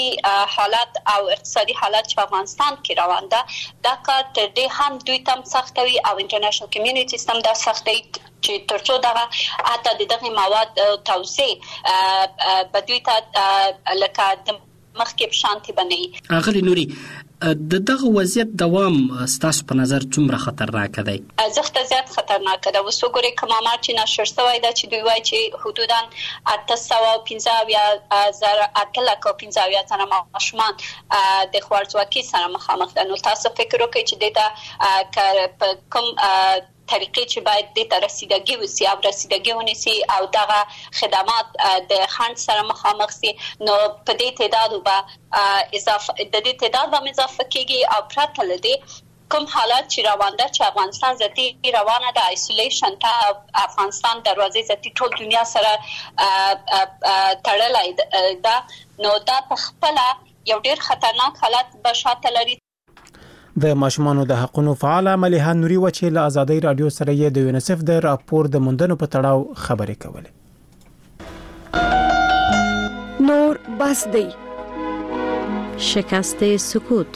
حالت او اقتصادي حالت چې افغانستان کې روان ده دا کار تر دې هم دوی تم سختوي او انټرنیشنل کمیونټي سم دا سختي چې ترڅو دغه اته دغه مواد توسعه بدوي ته لکه مخکې شانتي بنئ. اغلی نوري دغه وضعیت دوام ستاسو په نظر څومره خطرناک دی؟ زخت زیات خطرناک ده. وسو ګوري کمامات چې نشر شوی دا چې دوی وایي چې حدوداً 815,000 تنه ماشومان د خوارځواکۍ سره مخامخ دي. نو تاسو فکر وکړئ چې دته کوم طریقې چې باید د رسیدګي وسی او رسیدګي ونیسي او دغه خدمات د خند سره مخامخ سي نو په دې تعداد به اضافه د دې تعداد به اضافه کیږي او پرته لدی کوم حالات چې روان ده چې افغانستان ذاتي روانه ده آیسولیشن ته افغانستان دروازې ذاتي ټول دنیا سره تړلای ده نو دا په خپل یو ډیر خطرناک حالت به شاته لري. د ماشومانو د حقوقو فعال مليحه نوري و چې له آزادۍ رادیو سره یې د یونیسف د راپور د موندنو په تړاو خبرې کولې. نور بس دی شکست سکوت.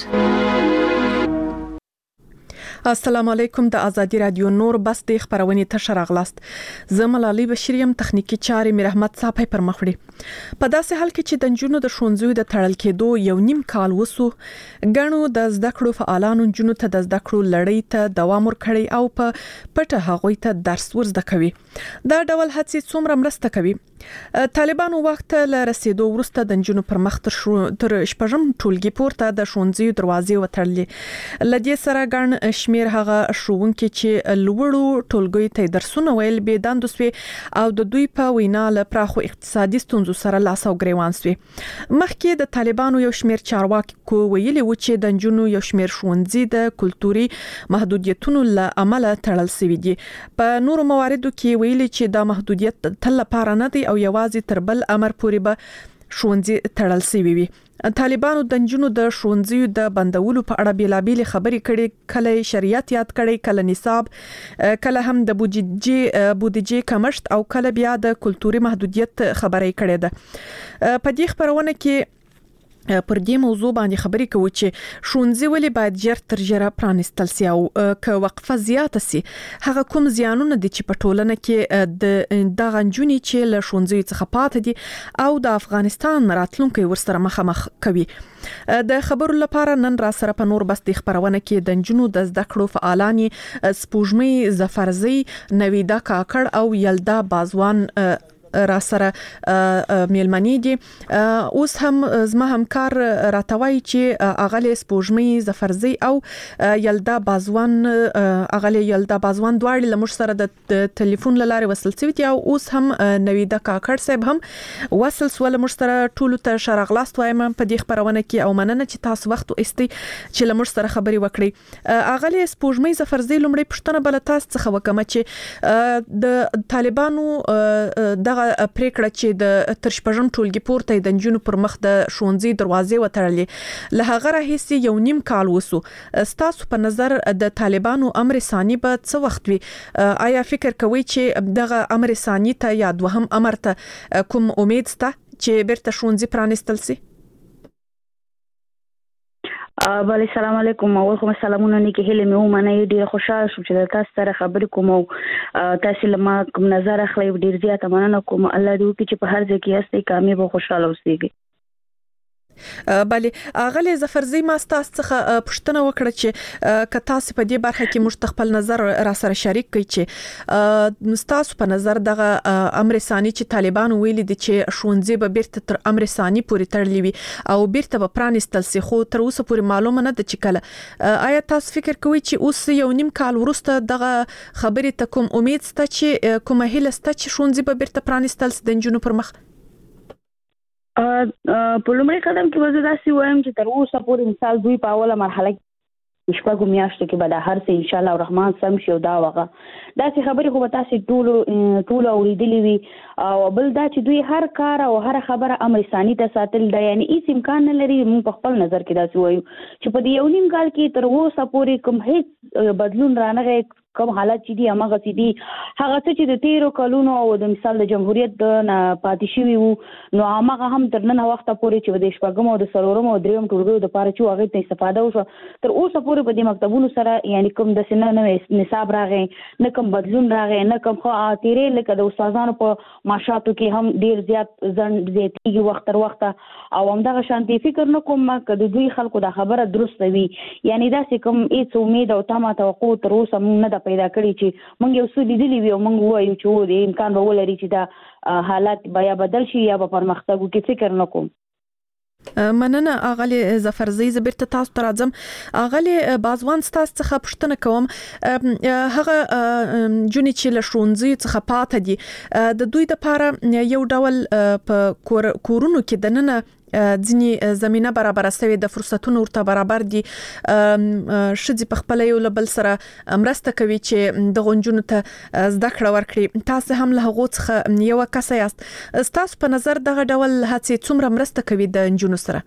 السلام علیکم. د ازادي رادیو نور بس د خبرونه تشر اغلاست. زملالي بشریم تخنیکی چارې مې رحمت صاحب پر مخ وړي. په داسې حال کې چې د جنونو د شونځو د تړل کېدو یو نیم کال وسو غنو د زده کړو فعالانو جنونو ته د زده کړو لړۍ ته دوام ورکړي او په پټه هغوی ته درس ورزده کوي. دا ډول هڅې څومره مرسته کوي؟ طالبانو وخت له رسیدو وروسته د جنونو پر مخ تر شپږم ټولګي پورته د شونځو دروازې وتړلې. لدې سره ګڼ شمیر هغه شوونکي چې لوړو ټولګي ته درسونه ویل به داندو سوي او د دوی په وینا له پراخو اقتصادي ستونزو سره لاس او ګریوان سوي. مخکې د طالبانو یو شمیر چارواکي ویلي و چې د جنونو یو شمیر شونځي د کلتوري محدودیتونو له امله تړل سوي دي. په نورو مواردو کې ویلي چې دا محدودیت تل لپاره نه دی او یوازې تر بل امر پورې به شونځي تړل سوي وي. طالبانو د جنونو د شونځي د بندولو په اړه بیلابیل خبرې کړي، کله شریعت یاد کړي، کله نصاب، کله هم د بودیجې کمښت او کله بیا د کلتوري محدودیت خبرې کړي ده. په دې خبرونه کې پر دې موضوع باندې خبرې کوي چې شونځي ولې باید ژر تر ژره پرانستل سي او که وقفه زیاته سي هغه کوم زیانونه دي چې په ټولنه کې د غنجونی چې له شونځي څخه پاتې دي او د افغانستان راتلونکي ورسره مخامخ کوي. د خبرو لپاره نن را سره په نور بس د خبرونه کې د جنونو د زده کړو فعالانی سپوږمۍ ظفرزی، نویدا کاکړ او یلدا بازوان را سره میلمنې دي. اوس هم زما همکار راتوي چې اغلی سپوږمۍ ظفرزی او یلدا بازوان دواړي لمر سره د ټلیفون لاره وصل سوي دي او اوس هم نویدا کاکړ صاحب هم وصل سو لمر سره ټولو ته شرغلاست وایم په دې خبرونه کې او مننه چې تاسو وخت واستي چې لمر سره خبري وکړي. اغلی سپوږمۍ ظفرزی لمړی پښتنه بل تاسو څخه وکم چې د طالبانو دغه پریکړه چې د تر شپږم ټولګي پورته د جنونو پر مخ د شونځي دروازې وتړلې له هغه راهیسي یو نیم کال وسو. ستاسو په نظر د طالبانو امر ثاني به څه وخت وي؟ آیا فکر کوئ چې دغه امر ثاني ته یا دوهم امر ته کوم امید شته چې بیرته شونځي پرانستل سي؟ بله سلام علیکم. اول کوم سلامونه نه کې هله مې ومنه ډیره خوشاله شوم چې تاسو سره خبرې کوم او تاسو لما کوم نظر اخلي ډیر زیاته مننه کوم. الله دې وکړي چې په هر ځای کې یاستئ کامیاب او خوشاله اوسئ. بله اغلی ظفرزی ما ستاسو څخه پوښتنه وکړه چې که تاسو په دې برخه کې موږ خپل نظر را سره شریک کړئ چې ستاسو په نظر دغه امر ثاني چې طالبانو ویلي دي چې شونځي به بیرته تر امر ثاني پورې تړلې وي او بیرته به پرانستل سي خو تر اوسه پورې معلومه نه ده چې کله. آیا تاسو فکر کوئ چې اوس یو نیم کال وروسته دغه خبرې ته کوم امید شته چې کومه هیله شته چې شونځي به بیرته پرانستل سي د جنونو پر مخ؟ په لومړي قدم کې وزه داسې وایم چې تر اوسه پورې مثال دوی په اوله مرحله کې شپږو میاشتو کې به دا هر څه ان شاء الله الرحمن سم شي او دا وغه داسې خبرې خو به تاسو ټول اوریدلې وي او بل دا چې دوی هر کار او هر خبره امر ثاني ته ساتل دا یعنی هیڅ امکان نه لري. موږ په خپل نظر کې داسې وایو چې په دې یو نیم کال کې تر اوسه پورې کوم هیڅ بدلون رانغی کوم حالت چې دي هغه چې د 13 کلونو او د مثال د جمهوریت د پاتې شوی وو نو هغه هم تر نن وخت پورې چې د شپږم او د څلورم او دریم ټولګیو د لپاره چې هغه ته استفاده وشو تر اوسه پورې په دې مکتبونو سره یعنی کوم د سنن نصاب راغی نه کوم بدلون راغی نه کوم خو تیرې لکه د استادانو په معاشاتو کې هم ډیر زیات زیاتېږي وخت تر وخت او همدغه شانتي فکر نه کوم چې د دوی خلکو د خبره درسته وي یعنی دا چې کوم هیڅ امید او تمه توقع تر اوسه موږ نه پیدا کړی چې موږ یو څه لیدلی وي او موږ وایو چې د امکان به ولري چې دا حالات بیا بدل شي یا به پرمختګ وکړي فکر نکوم مننه اغلی ظفرزی زبرت تاسو ته راځم اغلی بازوان تاسو څخه پوښتنه کوم هغه جونې چې له ښوونځي څخه پاتې دي د دوی لپاره یو ډول په کورونو کې دننه ځینی زمينه برابر سوي د فرصتونو ورته برابر دي شذ په خپل یو لبل سره مرسته کوي چې د غونجونو ته زده کړه ورکړي تاسو هم له هغه څخه یو کس یاست تاسو په نظر دغه ډول هڅې څومره مرسته کوي د انجونو سره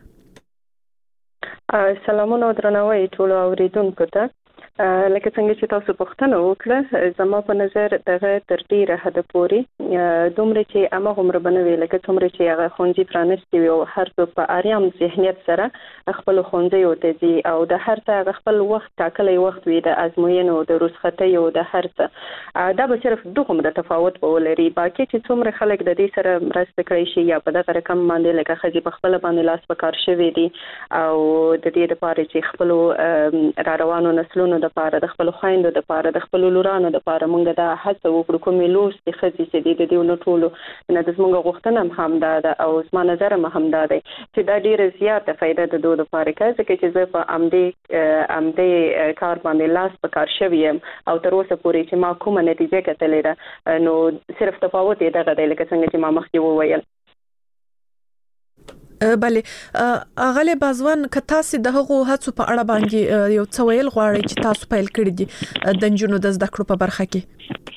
سلامونه درنوي ټول اوریدونکو ته لکه څنګه چې تاسو پوښتنه وکړه زما په نظر دغه تر ډیره حد پورې دومره چې امه عمر بنوي لکه څومره چې هغه خونځي پرانستي او هر څوک په اړیام ذهنیت سره خپل خونځي او تدي او د هر څه خپل وخت ټاکلې وخت وي د ازموینو د رخصتۍ او د هر څه دا به صرف دغه تفاوت ولري باقي چې څومره خلک د دې سره مرسته کوي شي یا په دغه رقم باندې لکه خځې په خپل باندې لاس پکار شوی دي او د دې لپاره چې خپل را روانو نسلونو لپاره د خپل خويندو لپاره د خپل لورانو لپاره مونږ دا هڅه وکړو کومې لوس د خځې چې د دې نو ټولو نه د زموږ غوښتنه هم دا او زما نظر هم دا دی چې دا ډیره زیاته فائدہ د دوه لپاره کوي چې زه په امدې کار باندې لاس په کار شوم او تر اوسه پورې چې ما کومه نتیجه کتلې ده نو صرف تفاوت یې دغه دی لکه څنګه چې ما مخکې وویل بله اغلی بازوان که تاسو د هغو هڅو په اړه باندې یو څه ویل غواړئ چې تاسو پیل کړی دي د انجونو د زده کړو په برخه کې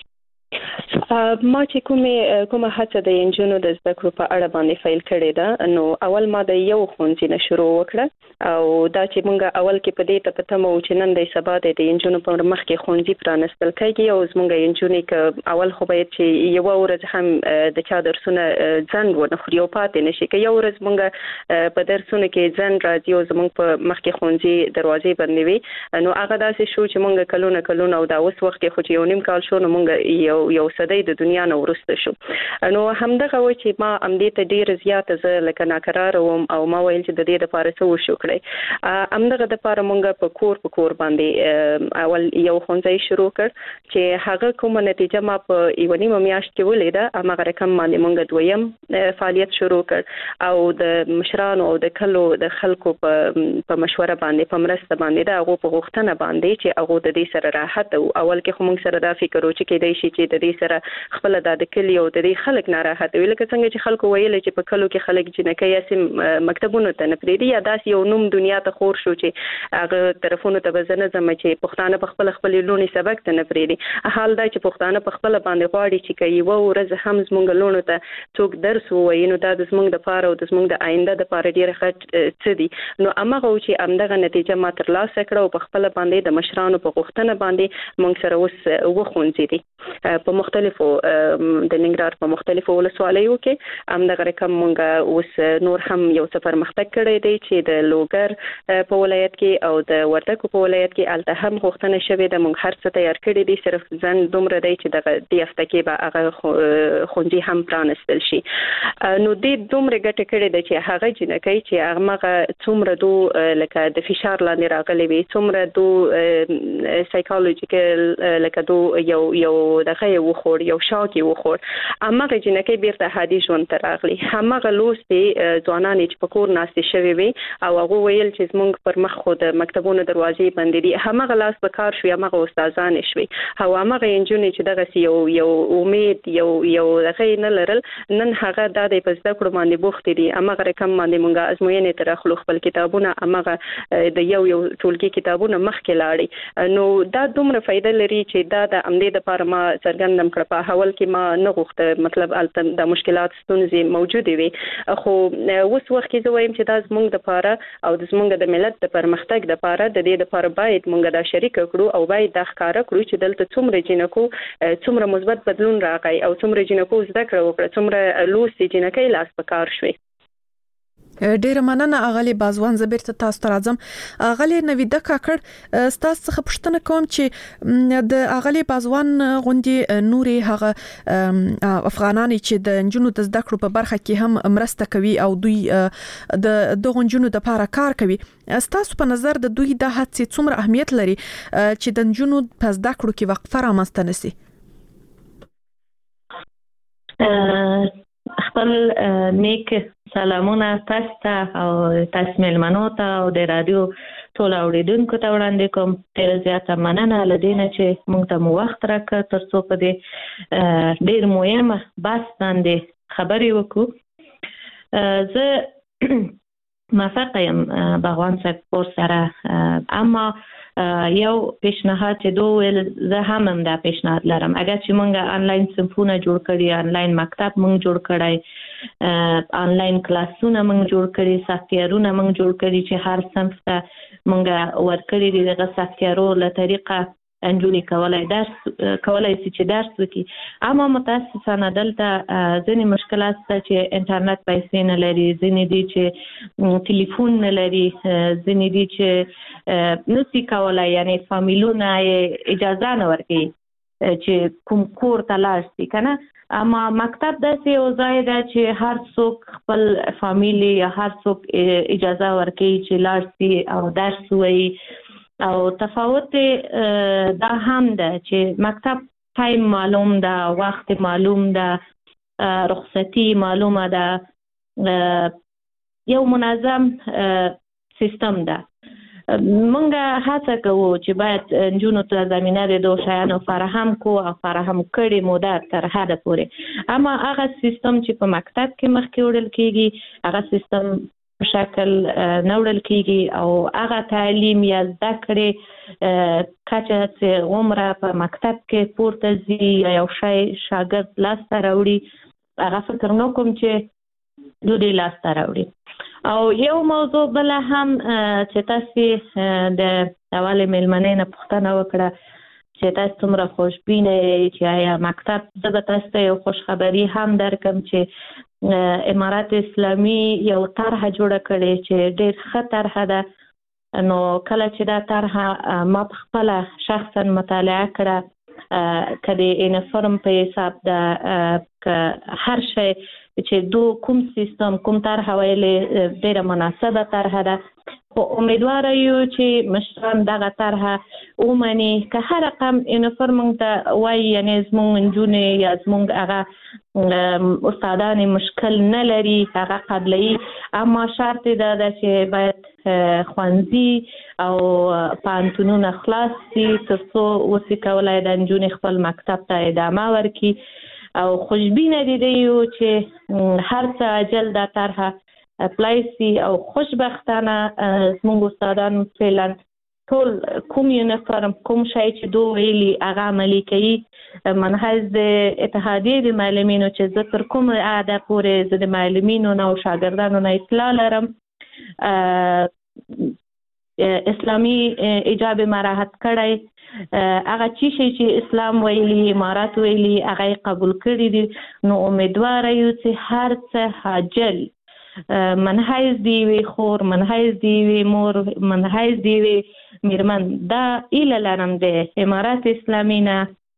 ما چې کومه هڅه د انجونو د زده کړو په اړه باندې فایل کړې ده نو اول ما د یو خونځي نه شروع وکړه او دا چې مونږ اول کې په دې ته پته مو چې نن د سبا د انجونو په مخ کې خونځي پرانستل کېږي او زمونږ انجونې ک اول خو باید چې یو ورځ هم د چا درسونه ځن ونه خوري او پاتې نشي که یو ورځ مونږ په درسونه کې ځن راځي او زمونږ په مخ کې خونځي دروازې بندې وي نو هغه داسې شو چې مونږ کلونه او دا اوس وخت کې خو چې یو نیم کال شو نو مونږ یو صدې د دنیا نو ورسته شو نو همدغه و چې ما امدې ته ډیر زیات ز لکه ناقرار وم او ما ویل چې د دې لپاره څه وشو کړی همدغه د لپاره مونږ په کور باندې اول یو خونځي شروع کړ چې هغه کومه نتیجه ما په یو نیمه میاشت کې ولیده هغه رقم باندې مونږ دویم فعالیت شروع کړ او د مشرانو او د کلو د خلکو په مشوره باندې په مرسته باندې دا هغه په غوښتنه باندې چې هغه د دې سره راحت او اول کې هم سره دا فکر و چې کېدای شي چې د دې سره خپل د کلی او د خلک نه راحت وي لکه څنګه چې خلکو ویل چې په کلو کې خلک جنکه یې مکتبونو ته نه پریدي یا داس یو نوم دنیا ته خور شو چې هغه طرفونو ته بزنه زم چې پښتانه په خپل لونی سبق ته نه پریدي حال دا چې پښتانه په خپل باندې غواړي چې کوي و ورځ هم زمونږ لونو ته څوک درس وایي نو دا د زمونږ د پاره او د زمونږ د آینده د پاره ډیره څه دي نو امغه چې امدغه نتیجه ما تر لاسه کړو په خپل باندې د مشرانو په غوښتنه باندې مونږ سره اوس وخونځي دي په مختلفو د ننګرهار په مختلفو ولسوالیو کې همدغه رقم مونږ اوس نور هم یو څه پرمختګ کړی دی چې د لوګر په ولایت کې او د وردګو په ولایت کې الته هم غوښتنه شوې ده مونږ هر څه تیار کړی دي صرف ځن دومره دی چې دغه د هفته کې به هغه خونځي هم پرانستل شي نو د دومره ګټه کړې ده چې هغه جنکې چې هغه څومره دو لکه د فشار لاندې راغلي وي څومره دو سایکولوژیکل لکه دو یو دغه وخور یو شاکي وخور امغه جنکې بیرته هادي ژوند ته راغلي همغه لوستي ځوانان چې په کور ناستې شوي وي او هغه ویل چې زمونږ پر مخ خو د مکتبونو دروازې بندې دي همغه لاس په کار شوي همغه استادان شوي او همغه انجونې چې دغه یو امید یو دغه نه لرل نن هغه د په زده کړو باندې بوخت دي همغه رقم باندې مونږه ازموینې تر خپل خپل کتابونه همغه د یو ټولګي کتابونه مخکې لاړي نو دا دومره فائدہ لري چې دا د امدې د لپاره ما څرګندم کړ په حواله کې ما نه غوښته مطلب د مشکلات ستونزې موجوده وي خو اوس وخت کې زه وایم چې دا زموږ د لپاره او زموږ د ملت د پرمختګ لپاره د دې لپاره باید موږ دا شریک کړو او باید دا ښکارا کړو چې دلته څومره جنکو څومره مثبت بدلون راغی او څومره جنکو زده کړه وکړه څومره لوستي جنکې لاس په کار شوي. ډیر مننه اغلی بازوان زبیر ته تاسو ته راځم. اغلی نویده کاکړ تاسو څخه پوښتنه کوم چې د اغلی بازوان غوندي نوري هغه افغانان چې د جنونو د زده کړو په برخه کې هم مرسته کوي او دوی د دغه جنونو د لپاره کار کوي، تاسو په نظر د دوی د هڅې څومره اهمیت لري چې د جنونو په زده کړو کې وقفه رامنځته نشي؟ خپل نیک سلامونه تاسو ته او تاسو ملمنو ته او د رادیو ټول اوریدونکو ته وړاندې کوم. ډېر زیاته مننه لدینه چې موږ ته وخت راکړ ترڅو په دې ډېر مهمه بحث باندې خبرې وکړو. زه موافقه یم باغوان صاحب سره، اما یو پیشنهاد چې دوی زه هم دا پیشنهاد لرم. اگر چې موږ آنلاین صنفونه جوړ کړی، آنلاین مکتب موږ جوړ کړی، آنلاین کلاسونه موږ جوړ کړی، سافټویرونه موږ جوړ کړی چې هر صنف ته موږ ورکړی دي دغه سافټویرو له طریقه انجونی کولای شي چې درس وکړي. اما متاسفانه دلته ځینې مشکلات شته چې انټرنیټ پیسې نه لري، ځینې دي چې ټلیفون نه لري، ځینې دي چې نشي کولای یعنی فامیلونه اجازه نه ورکوي چې کوم کور ته لاړ شي کنه. اما مکتب داسې یو ځای ده چې هر څوک خپل فامیلی یا هر څوک اجازه ورکوي چې لاړ شي او درس ووایي. او تفاوت دا هم ده چې مکتب ټایم معلوم ده، وخت معلوم ده، رخصتی معلومه ده، یو منظم سیستم ده. مونږ هڅه کوو چې باید نجونو ته زمینه د دوه شیانو فراهم کو او فراهم کړي موده تر حده پورې. اما هغه سیستم چې په مکتب کې مخکې وړل کیږي هغه سیستم شکل نه وړل کیږي او هغه تعلیم یا زده کړې کچه چې عمره په مکتب کې پورته ځي یا یو شی شاګرد لاسته راوړي هغه فکر نه کوم چې دوی لاسته راوړي. او یو موضوع بل هم چې تاسو د اول ملمنې نه پوښتنه وکړه چې تاسو څومره خوشبینه چې آیا مکتب زه به تاسو ته یو خوشخبري هم درکم چې امارات اسلامي یو طرحه جوړه کړې چې ډېر ښه طرحه ده. نو کله چې دا طرحه ما په خپله شخصا مطالعه کړه که د یونیفورم په حساب ده هر شی چې کوم سیستم کوم طرحه ویلې ډېره مناسبه طرحه ده، خو امیدواره یو چې مشران دغه طرحه ومني. که هر رقم یونیفورم ته وایي یعنی زموږ نجونې یا زموږ هغه استادان مشکل نه لري هغه قبلوي، اما شرط دا ده چې باید ښوونځي او پوهنتونونه خلاص شي ترڅو وسې کولای د نجونې خپل مکتب ته ادامه ورکړي. او خوشبینه دي یو چې هر څه عجل دا طرحه اپلای سي او خوشبختانه زموږ استادان فعلا ټول کوم یونیفورم کوم شی چې دوی ویلي هغه عملي کوي. منحیز د اتحادیې د معلمینو چې زه تر کوم عاده پورې زه د معلمینو نه او شاګردانو نه اطلاع لرم اسلامي ایجاب مراحت کړی هغه چې اسلام ویلي امارات ویلي هغه قبول کړی دي. نو امیدواره یو چې هر څه عاجل منحیز دی وی خور منحیز دی وی مور منحیز دی وی میرمن دا ایله لرم د امارات اسلامي نه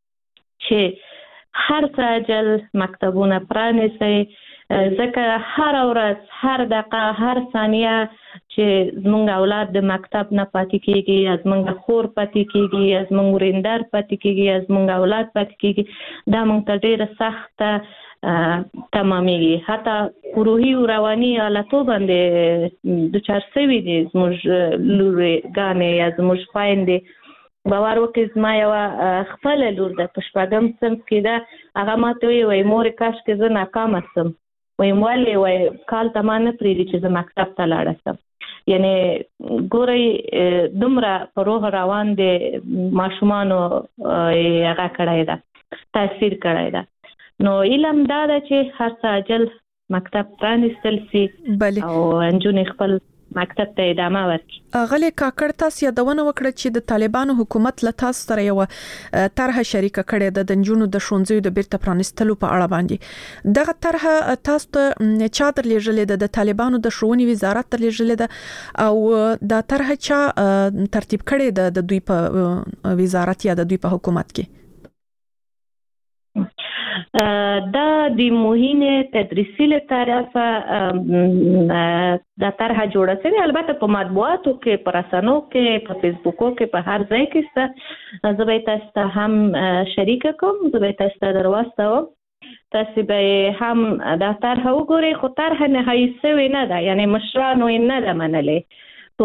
چې هر څه عاجل مکتبونه پرانیسي، ځکه هر ورځ هر دقیقه هر ثانیه چې زمونږ اولاد د مکتب نه پاتې کیږي یا زمونږ خور پاتې کیږي یا زمونږ ورندار پاتې کیږي یا زمونږ اولاد پاتې کیږي دا مونږ ته ډیره سخته تمامېږي. حتی روحي او رواني حالتو باندې دچار شوي دي زموږ لورګانې یا زموږ خویندې. باور وکړئ زما یوه خپله لور ده په 4م صنف کې ده، هغه ماته وایي مورې کاشکې زه ناکامه شم، وایم ولې وایي کال ته ما نه پرېږدي چې زه مکتب ته لاړه شم. یعنې ګورئ دومره په روح روان د ماشومانو هغه کړی ده. تاثیر کړی ده. نو علم دا ده چې هر څه عجل مکتب پرانیستل سي او انجونې خپل مکتب ته ادامه ورکړي. غلې کاکړ تاسو یادونه وکړه چې د طالبانو حکومت له تاسو سره یو طرح شریک کړي د نجونو د ښوونځیو د بیرته پرانیستلو په اړه باندې. دغه طرح تاسو ته چا درلېږلې د طالبانو د ښوونې وزارت درلېږلې ده او دا طرح چا ترتیب کړي د دوی په وزارت یا د دوی په حکومت کې؟ دا د موهین تدریسي له طرفه دا طرح جوړه شوې، البته په مطبوعاتو کې، په رسنیو کې، په فیسبوکو کې، په هر ځای کې زه به تاسو ته هم شریک کوم، زه به تاسو ته درواستوم، تاسو به هم دا طرح وګورئ. خو طرح نهایي شوې نه ده، یعنی مشرانو یې نه ده منلې،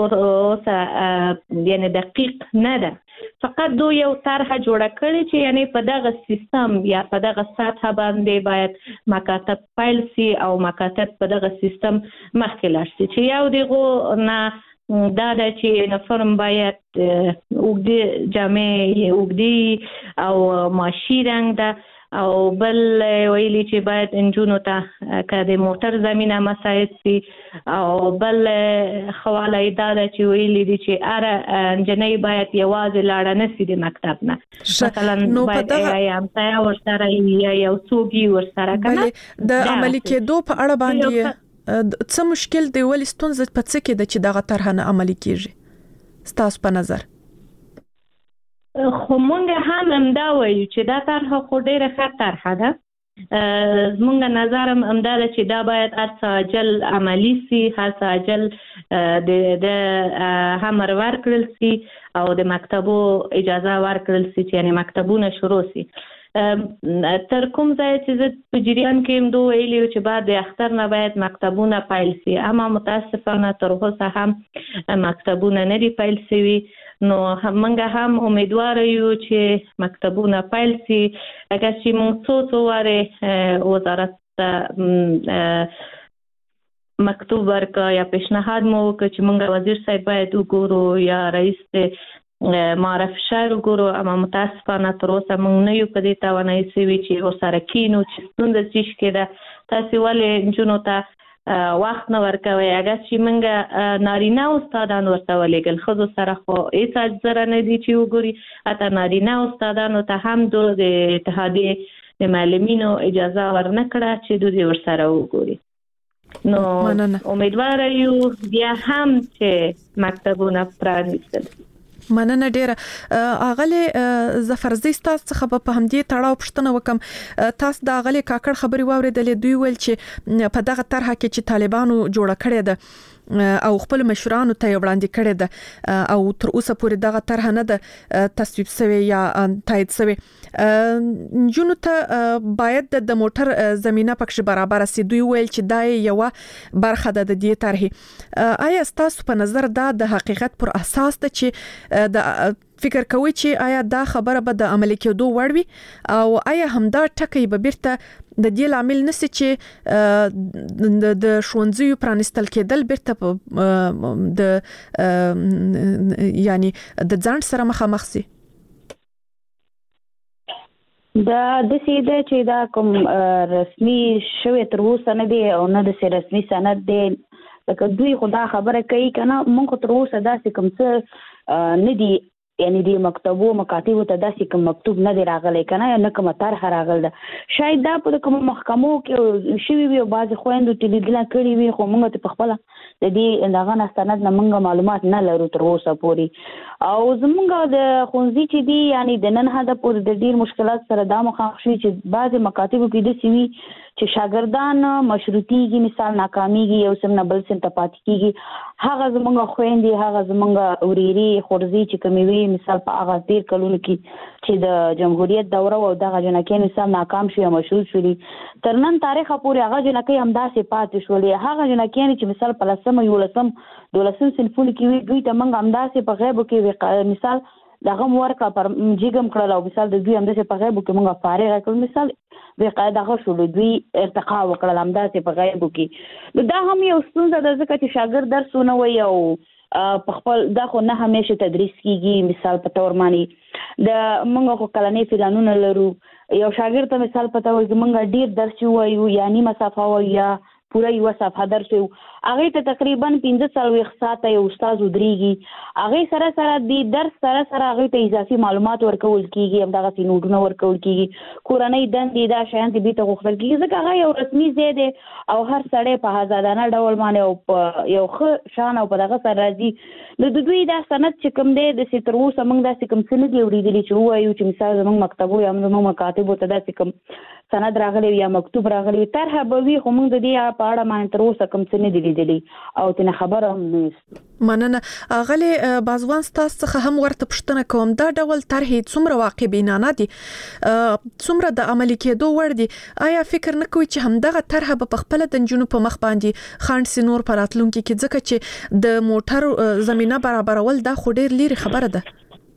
یعنی دقیق نه ده. فقط دو یو طرح جوړه کړي چې یعنی په دغه سیستم یا په دغه سطح باندې باید مکاتب فایل سي او مکاتب په دغه سیستم مخکې لاړ شي، چې یو دغه نه دا د چې یونیفورم باید اوږدې جامې اوږدې او ماشي رنګ ده، او بل ویلي چې باید انجونو ته که د موټر زمینه مساعد سي، او بل خواله دا ده چې ویلي دي چې هر انجنۍ باید یوازې لاړه نسي د مکتب نه، مثلا باید یا همسایه ورسره یا یو څوک ورسره کنه. د عملي کېدو په اړه باندې څه مشکل دی، ولې ستونزه په څه کې ده چې دغه طرح نه عملي کیږي ستاسو په نظر؟ خو مونږ هم همدا وایو چې دا طرح خو ډېره ښه طرحه ده. زمونږ نظر هم همدا ده چې دا باید هر څه عجل عملي سي، هر څه عجل د امر ورکړل سي او د مکتبو اجازه ورکړل سي، چې یعنی مکتبونه شروع سي. تر کوم ځای چې زه په جریان کې هم دوه ویلي چې بعد د اختر نه باید مکتبونه پیل سي، اما متاسفانه تر اوسه هم مکتبونه نه دي پیل سوي. نو موږ هم امیدوار یو چې مکتبونه پیل سي. اگر چې موږ څو واره وزارت مکتوب ورکا یا پیشنهاد مو وکړ چې موږ وزیر صاحب باید وګورو یا رئیس معرف شهر وګورو، اما متاسفانه تر اوسه موږ نه یو په دې توانایي سوي چې ورسره کینو چې ستونزه څه شي ده. تاسو ولې نجونو ته وخت نه ورکوي؟ اگر چې موږ نارینه استادان ورته ولېږل، ښځو سره خو هېڅ اجزره نه دي چې وګوري، حتی نارینه استادانو ته هم د اتحادیې د معلمینو اجازه ورنه کړه چې دوی ورسره وګوري. نو امیدواره یو بیا هم چې مکتبونه پرانیستل. مننه ډیره. اغله زفرزی تاسو څخه په همدې تړاو پښتنه وکم، تاسو د اغله کاکړ خبري واوریدلې، دوی ویل چې په دغه طرحه کې چې طالبانو جوړه کړې ده او خپل مشرانو ته وړاندې کړې ده او تر اوسه پورې دغه طرحه نه ده تصویب شوی یا تایید شوی. جنو ته باید د موټر زمينه پکښ برابر سي. دوی ویل چې دا یو برخه ده د دې طرحه. آیا تاسو په نظر دا د حقیقت پر اساس ده چې د فکر کوي چې آیا دا خبره به د عملي کېدو وړ وي، او آیا همدا ټکی به بیرته د دې لامل نشي چې د ښوونځیو پرانیستل کېدل بیرته د یعنی د ځان سره مخامخ سي؟ دا د سیده چې دا کوم رسمي شوی تر اوسه نه دی او نه د رسمي سند دی، لکه دوی خدا خبره کوي کنه، مونږ تر اوسه داسې کوم څه نه دی، یعنی دی مکتبو مکاتبو ته داسې کوم مکتوب نه دی راغلی کنه، یا نه کوم طرح راغل ده. شاید دا په کوم محکمو کې شوی وي او بعضې خویندو تلیدله کړي وي، خو مونږ ته په خپله د دې دغه نه سند نه مونږ معلومات نه لرو تر اوسه پورې. او زمونږ د ښوونځي چې دي یعنی د نن حده پورې د ډېر مشکلات سره دا مخامخ شوي چې بعضې مکاتبو کې داسې وي چې شاګردان مشروطیږي، مثال ناکامیږي، یو سم نه بل سم ته پاتې کېږي. هغه زمونږ خویندې، هغه زمونږ ورېرې خورزي چې کومې وي، مثال په هغه 13 کلونو کې چې د جمهوریت دوره او دغه جنکۍ مثال ناکام شوي او مشروط شولي، تر نن تاریخه پورې هغه جنکۍ همداسې پاتې شولې. هغه جنکۍ چې مثال په 10 11 12 صنفونو کې وي، دوی ته موږ همداسې په غیبو کې مثال دغه ورکه پر جګم کړل، او مثال د دوی همداسې په غیبو کې موږ فارغ کړل، مثال بقاعده هغه شول، دوی ارتقا وکړل همداسې په غیبو کې. نو دا هم یو ستونزه ده، ځکه چې شاګرد درس ونه وایي او په خپل دا خو نه همیشه تدریس کیږي، مثال په تور باندې د موږ خو کلنې پلانونه لرو. یو شاګرد ته مثال پته وي چې موږ ډیر درس وایو یا نیمه صفحه وایو یا پوره یو صفحه درس وایو، هغه ته تقریبا 15 ساعته یو استاد ودرېږي. هغه سره د درس سره هغه ته اضافي معلومات ورکول کیږي، همدغه نوټونه ورکول کیږي، کورنۍ دندې دا شیان دې ته غوښتل کیږي ځکه هغه یو رسمي ځای دی او هر سړی په آزادانه ډول باندې او یو ښه شان او په دغه سره راځي. د دوی دا سند چې کوم دی د تر اوسه موږ داسې کوم څه نه دي اورېدلي چې ووایو چې مثال زموږ مکتبو یا زموږ مکاتبو ته داسې کوم سند راغلی یا مکتوب راغلی. طرحه به وي خو موږ د دې په اړه باندې تر اوسه کوم څه نه دي لیدلي او تنه خبره هم نه یو. مننه. غلي بازوان ستاسو څخه هم ورته پوښتنه کوم، دا ډول طرحې څومره واقع بینانه دي، څومره د عملي کېدو وړ دي؟ آیا فکر نه کوئ چې همدغه طرحه په خپل د نجونو په مخ باندې خاند سي نور پراتلونکو کې، ځکه چې د موټر زمينه برابرول دا خو ډیر لري خبره ده؟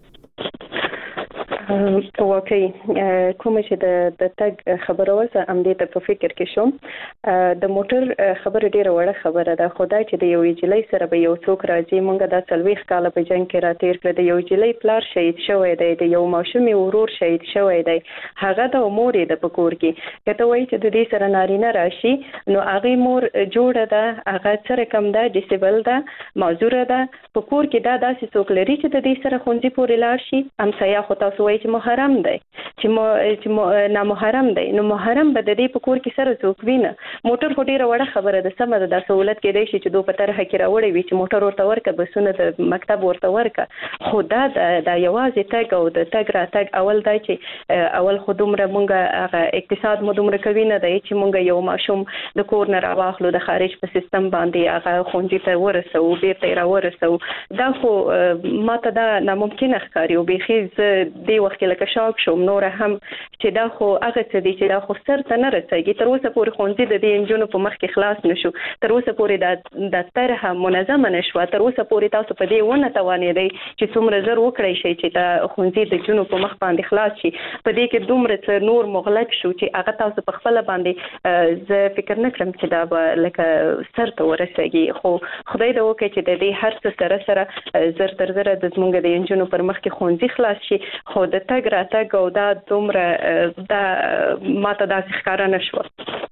واقعي کوم چې د تګ خبره وسه ام دې ته په فکر کې شوم. د موټر خبره ډیره وړه خبره ده، خدای چې د یو جلۍ سره به یو څوک راځي. مونږ د 40 کال په جنگ کې را تیر کړ، د یو جلۍ پلار شهید شوی دی، د یو ماشوم ورور شهید شوی دی، هغه د مور د پکور کې کته وایي چې د دې سره نارینه راشي نو هغه مور جوړه ده، هغه سره کم ده، ډیسیبل ده، معذوره ده، پکور کې دا داسې څوک لري چې د دې سره خونځي پورې لاړ شي. ام سیا خو تاسو وایي چې محرم دی، چې نامحرم دی، نو محرم به د دې پکور کې سره څوک وینه. موټر خو ډیره وړه خبره ده، سمه ده، د سہولت کې دی چې دوه په طرح کې راوړي وي چې موټر ورته ورکه، بسونه د مکتب ورته ورکه. خو دا د یوازې تګ او د تګ را تګ اول دی چې اول خو دومره مونږ هغه اقتصاد مو دومره کوي نه دی چې مونږ یو ماشوم د کور نه راواخلو د خارج په سیستم باندې هغه خونځي ته ورسو بیرته راورسو. دا خو ماته دا ناممکن ښکاري او بيخي دی وخت لکه شاک شوم نور هم چې دا خو هغه څه دي چې دا خو سر ته نه رسېږي. تر اوسه پورې خونځي د دې انجونو په مخ کې خلاص نشو، تر اوسه پورې د طرحه منظمه نشوه، تر اوسه پورې تاسو په دې ونه توانېدئ چې څومره زر وکړئ شي چې دا خونځي د جنونو په مخ باندې خلاص شي. په دې کې دومره څه نور مغلق شو چې هغه تاسو په خپل باندې زه فکر نه کړم چې دا به لکه سر ته ورسېږي. خو خدای دې وکړي چې د دې هر څه سره زر تر زر د زمونږ د انجونو پر مخ کې خونځي خلاص شي. خو د تګ را تګ او دا دومره دا ماته داسې ښکاره نه شوه.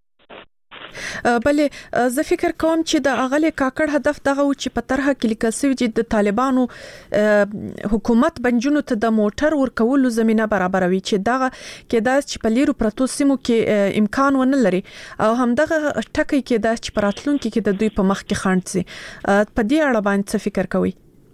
بلې زه فکر کوم چې د اغلې کاکړ هدف دغه و چې په طرحه کې لیکل شوی چې د طالبانو حکومت بنجونو ته د موټر ورکولو زمينه برابروي، چې دغه کې دا چې په لیرو پرتو سیمو کې امکان ونه لري او همدغه ټکی کې دا چې پراتلونکو کې د دوی په مخ کې خاند سي. په دې اړه باندې څه فکر کوئ؟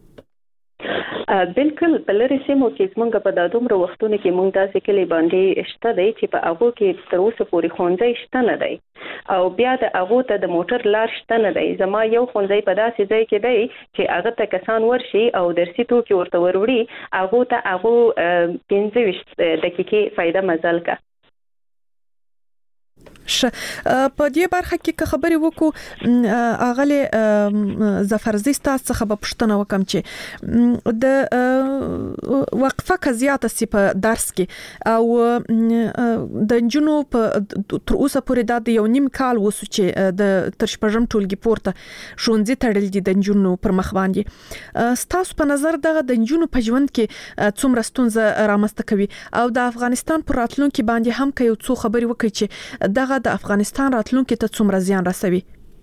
بالکل په لری سیمو کې موږ په د دومره وختونو کې موږ داسې کلی باندې شته دی چې په هغه کې تر اوسه پورې خونځي شته نه دی او بیا د هغه ته د موټر لار شته نه دی. زما یو خونځي په داسې ځای کې دی چې هغه ته کسان ورشي او درسي توکي ورته وروړي، هغه ته هغه 15 دقیقې فائدہ مزل کا. په دې برخه کې خبرې وکړو اغله ظفرزی تاسو څخه په پښتنه وکم چې د وقفه کزياته سی په درس کې او د جنو په تر اوسه پورې د یو نیم کال وسو چې د ترشپژم ټولګي پورته شونځي تړل دي د جنو پر مخ باندې. تاسو په نظر دغه د جنو په ژوند کې څومره ستونزه رامسته کوي او د افغانستان پر راتلونکو باندې هم کوي څو خبرې وکړي چې دغه د افغانستان راتلونکو ته څومره زیان رسوي؟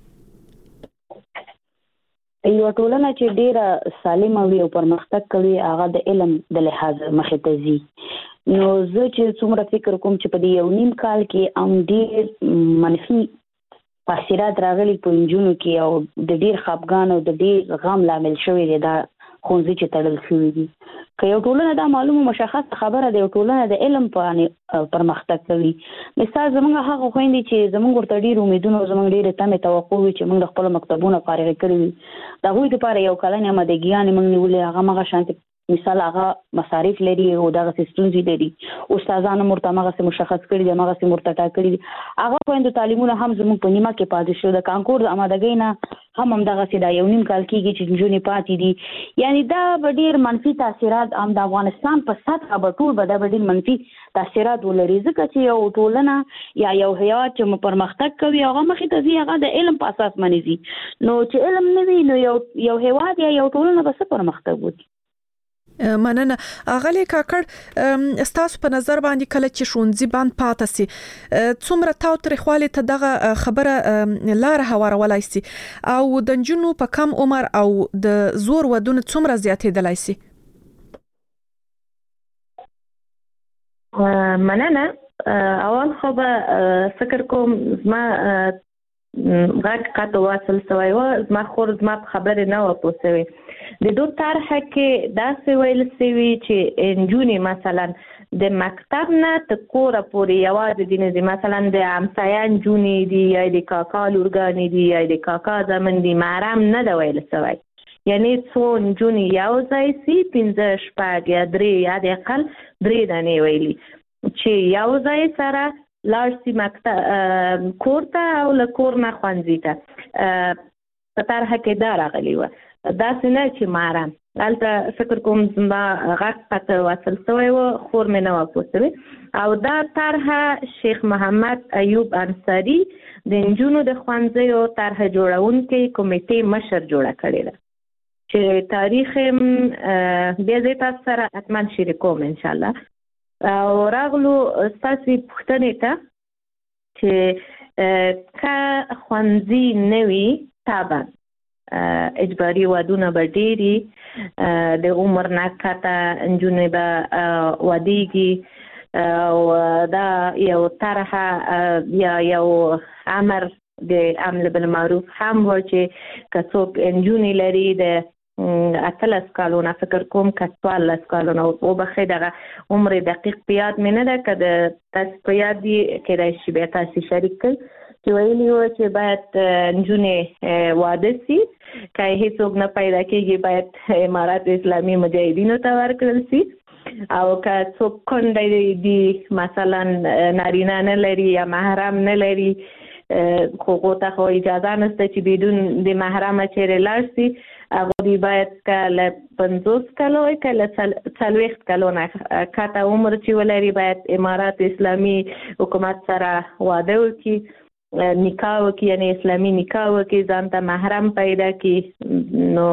یو ټولنه چې ډیره سالمه وي او پرمختګ کوي هغه د علم د لحاظ مخه ته ځي. نو زه چې څومره فکر کوم چې په دې یو نیم کال کې ام ډیر منفي تاثیرات راغلي په انجونو کې او د ډیر خپګان او د ډیر غم لامل شوی دی دا خونځي چې تړل شوی دي. که یو ټولنه دا معلومه مشخص خبره ده، یو ټولنه د علم په پرمختګ کوي. مثال زمونږ هغه خويندې چې زمونږ ورته ډیر امیدونه او زمونږ ډیر تمه توقع وي چې موږ خپل مکتبونه فارغ کړی وي، دا غوي لپاره یو کلنه مدګیان موږ نیولې هغه مغه شانتي مثال هغه مصارف لري او دغه سیستمز لري، استادانو مرتمغه مشخص کړي دي، مغه مرتټا کړي دي. هغه خويندو تعلیمونه هم زموږ په نیمه کې پاتې شو. د کانکور د آمادګۍ نه هم دغه سیدا یو نیم کال کېږي چې جونې پاتې دي. یعنی دا ډیر منفي تاثیرات هم د افغانستان په سطح به ټول به دا ډیر منفي تاثیرات ولري، ځکه چې یو ټولنه یا یو هیواد چې پرمختګ کوي هغه مخې ته ځي هغه د علم په اساس باندې ځي. نو چې علم نه وي نو یو هیواد یا یو ټولنه به څه پرمختګ وکړي؟ مننه. اغلی کاکړ استاسو په نظر باندې کله چې شونځي باندې پاتې سي څومره تاو ترخواله ته دغه خبره لار هوارولای سي او د جنونو په کم عمر او د زور ودونه څومره زیاتېدلای سي؟ مننه. اول خو به فکر کوم زما غږ قطع واصل سوی و، زما خور زما په خبرې نه و پوسوي. د دو طرحه کې داسې ویل سوي چې انجونې مثلا د مکتب نه تر کوره پورې یوازې دي، نه مثلا د همسایه انجونې دي یا د کاکا لورګانې دي یا د کاکا زمن دي، محرم نه ده ویل سوی. یعنی څو انجونې یو ځای سي 15 شپږ یا 3 یا د اقل 3 دانې ویلي چې یو ځای سره لاړ سي مکتب کور ته او له کور نه ښوونځي ته. په طرحه کې دا راغلي وه، داسې نه چې محرم. هلته فکر کوم زما غږ قطع وصل سوی و، خور مې نه وه پوسوي. او دا طرحه شیخ محمد ایوب انصاري د نجونو د ښوونځیو طرحه جوړونکي کمیټې مشر جوړه کړې ده چې تاریخ بیا زه تاسو سره حتما شریکوم انشاءالله. او راغلو ستاسو پوښتنې ته چې که ښوونځي نه وي طبعا اجباري ودونه به ډېري، د عمر نه کته نجونې به ودېږي او دا یو طرحه یا یو امر د امر بالمعروف هم و چې که څوک نجونې لري د 18 کالونه فکر کوم که 14 کالونه او بخې دغه عمر دقیق په یاد مې نه ده، که د تاسو په یاد دي کېدای شي بیا تاسو شریک کړئ چې ویلي وو چې باید نجونې واده سي، که هیڅوک نه پیدا کېږي باید امارات اسلامي مجاهدینو ته ورکړل سي، او که څوک کونډه دي مثلا نارینه نه لري یا محرم نه لري خو ته خو اجازه نشته چې بدون د محرمه چیرې لاړ سي، هغوی باید که له 50 کالو که له 40 کالو نه کته عمر چې ولري باید امارات اسلامي حکومت سره واده وکړي، نکاح وکړي، یعنی اسلامي نکاح وکړي، ځان ته محرم پیدا کړي. نو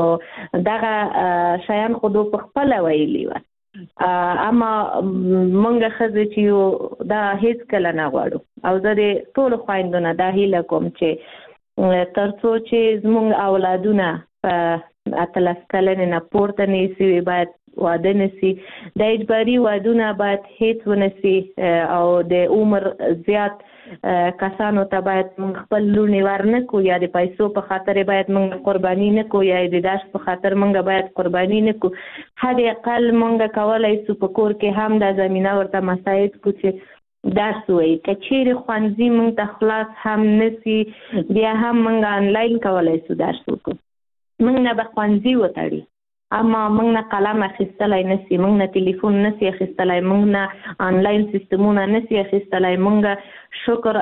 دغه شیان خو دو په خپله ویلي وه. اما مونږ ښځې چې یو دا هیڅ کله نه غواړو او زه د ټولو خویندو نه دا هیله کوم چې تر څو چې زموږ اولادونه په 18 کلنې نه پورته نیسي باید واده نسی. د اجباري ودونه باید هیڅ ونسی او د عمر زیات کسانو ته باید موږ خپل لورنې ورنه کو یا د پیسو په خاطر باید موږ قرباني نه کو یا د درس په خاطر موږ باید قرباني نه کو. حد اقل موږ کولای سو په کور کې هم د زمينه ورته مساعد کو چې درس وایي. کچېرې ښوونځي موږ ته خلاص هم نسی بیا هم موږ آنلاین کولای سو درس وکړو. موږ نه به ښوونځي وتړي اما موږ نه قلم اخیستلای نسی، موږ نه ټلیفون نسی اخیستلای، موږ نه آنلاین سیستمونه نسی اخیستلای. موږ شکر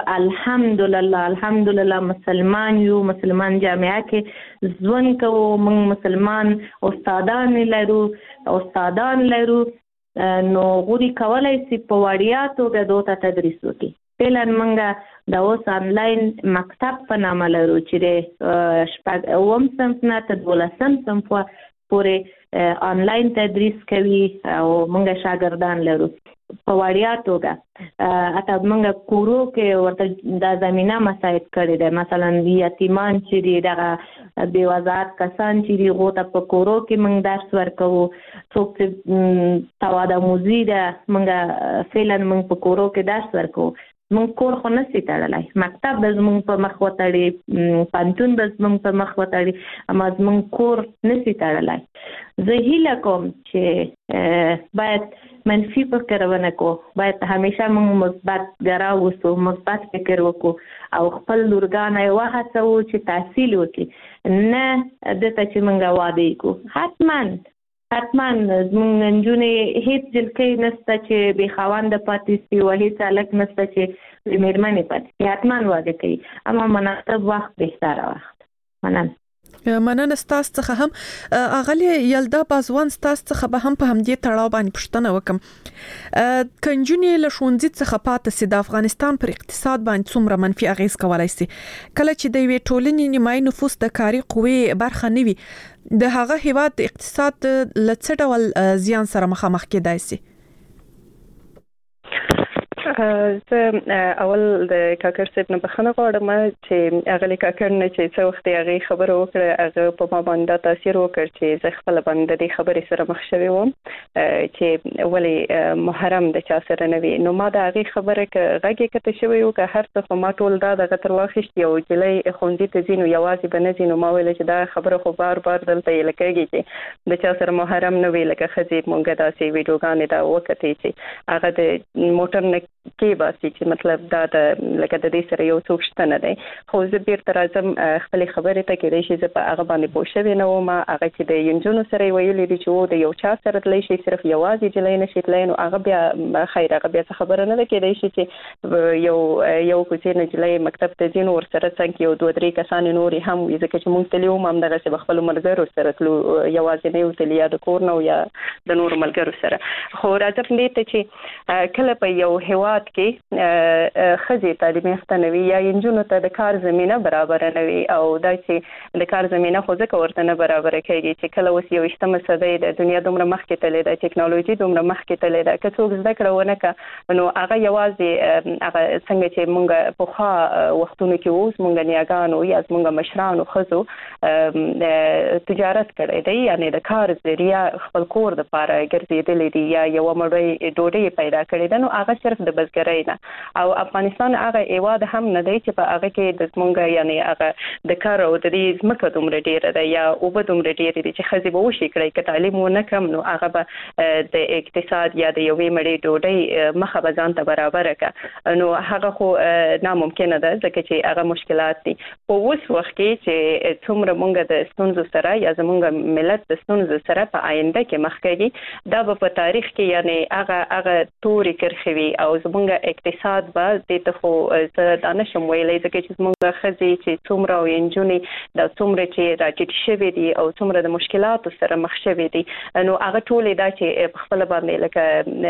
الحمدلله مسلمان یو، مسلمان جامعه کې ژوند کوو، موږ مسلمان استادان لرو نو غوړي کولای سي په وړیا توګه دوته تدریس وکړي. فعلا موږ د اوس آنلاین مکتب په نامه لرو چې د 9 صنف نه تر 12 صنف پورې آنلاین تدریس کوي او موږ شاګردان لرو په وړیا توګه. اته موږ کورو کې ورته د زمينه مساعد کړی دی، مثلا یتیمان چې دي دغه بې وضاحت کسان چې دي غوته په کورو کې موږ درس ورکوو. څوک چې تواده موزي ده موږ فعلا موږ په کورو کې درس ورکوو. موږ کور خو نسی تړلی، مکتب به زموږ په مخ وتړي، پانتون به زموږ په مخ وتړي، اما زموږ کور نسی تړلی. زه هیله کوم چې باید منفي فکر ونه کو، باید همیشه موږ مثبت ګرا اوسو، مثبت فکر وکړو او خپل لورګان یې وهڅوو چې تحصیل وکړي، نه دته چې موږ واده وکړو. حتما زموږ نجونې هیڅ جلکۍ نشته چې بې خاونده پاتې سي او هیڅ هلک نشته چې بې مېرمنې پاتې سي. حتما واده کوي اما مناسب وخت بهتره وخت. مننه. مننه ستاسو څخه هم اغلی یلدا بازوان ستاسو څخه به هم په همدې تړاو باندې پوښتنه وکم کنجونی له ښوونځي څخه پاتې سي د افغانستان پر اقتصاد باندې څومره منفي اغیز کولای شي کله چې د یوې ټولنې نیمایي نفوس د کاري قوې برخه نوي د هغه هیواد د اقتصاد له څه ډول زیان سره مخامخ کېدای شي زه اول د کاکر صاحب نه بخښنه غواړم چې هغه کاکر نه چې څو وخت هغه خبره وکړه هغه په ما باندې تاثیر وکړ چې زه خپل باندې د خبرې سره مخ شوی وم چې ولی محرم د چا سره نه وي نو ما د هغه خبره غږی کته شوی او که هر څه ما ټول دا د تر واخښت یو جلې خوندې ته زینو یوازې بنځینو ما ویل چې دا خبره خو بار دلته لکهږي چې د چا سره محرم نه وي لکه خزي مونږ داسې ویډیوګانې دا وکړي چې هغه د موټر نه کې باسي چې مطلب دا د لکه د دې سره یو څوک شته نه دی خو زه بیرته راځم خپل خبرې ته کې راشي زه په هغه باندې پوه شوې نه وم هغه چې د یونجونو سره ویلي دي چې د یو چا سره تللی شي صرف یوازې جلې نشي تللی نو هغه بیا خیر هغه بیا خبره نه ده کېدای شي چې یو کوڅې نه جلې مکتب ته ځینو ور سره څنګه یو دوه درې کسان نورې هم وي ځکه چې مونږ تلو هم دغه څه خپل ملګرو سره تلو یوازې نه یو تلیا د کور نو یا د نور ملګرو سره خو راځم دې ته چې کله په یو هیواد کې خزي تعلیم یافته نوي یا انجونو ته د کار زمينه برابر نه وي او دا چې د کار زمينه خو ځکه ورته نه برابر کېږي چې کله اوس یو اشتمه صدې د دنیا دومره مخکې تللی د ټکنالوژي دومره مخکې تللی دا که څوک زده کړو نه کا نو هغه یوازې هغه څنګه چې مونږ په خوا وختونو کې اوس مونږ نیاګانو یا مونږ مشرانو خزو تجارت کړی دی یعنی د کار ذریعہ خپل کور د پاره ګرځېدلې دي یا یو مړی ډوډۍ پیدا کړې ده نو هغه صرف د بزګرۍ نه او افغانستان هغه ایواد هم نه دی چې په هغه کې د مونږ یعنی هغه د کار او د دې ځمکه دومره ډیره ده یا اوبه دومره ډیره دي چې خزي به وشي کړی که تعلیم ونه کم نو هغه به د اقتصاد یا د یوې مړی ډوډۍ مخه به ځان ته برابر کړه نو هغه خو ناممکنه ده ځکه چې هغه مشکلات دي په اوس وخت کې چې څومره مونږ د ستونزو سره یا زمونږ ملت د ستونزو سره په آینده کې مخ کېږي دا په تاریخ کې یعنی هغه توري کرخوي او زمونږ اقتصاد به د ته خو دانشم ویلې ځکه چې زمونږ خزي چې څومره وینجونی د څومره چې راټیټ شوی دي او څومره د مشکلاتو سره مخ شوی دي نو هغه ټول دا چې خپل باندې لکه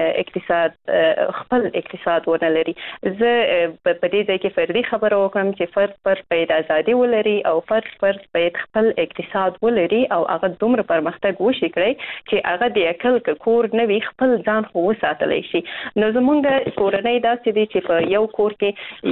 خپل اقتصاد ونه لري زه په دې ځای کې فردي خبره وکم چې فرد پر پیدا ازادي ولري او فرد خپل اقتصاد ولري او هغه دومره پرمختګ وشي کړي چې هغه د عقل کور نه وي خپل ځان خو وساتلی شي نو زمونږ کورنۍ داسې دي چې په یو کور کې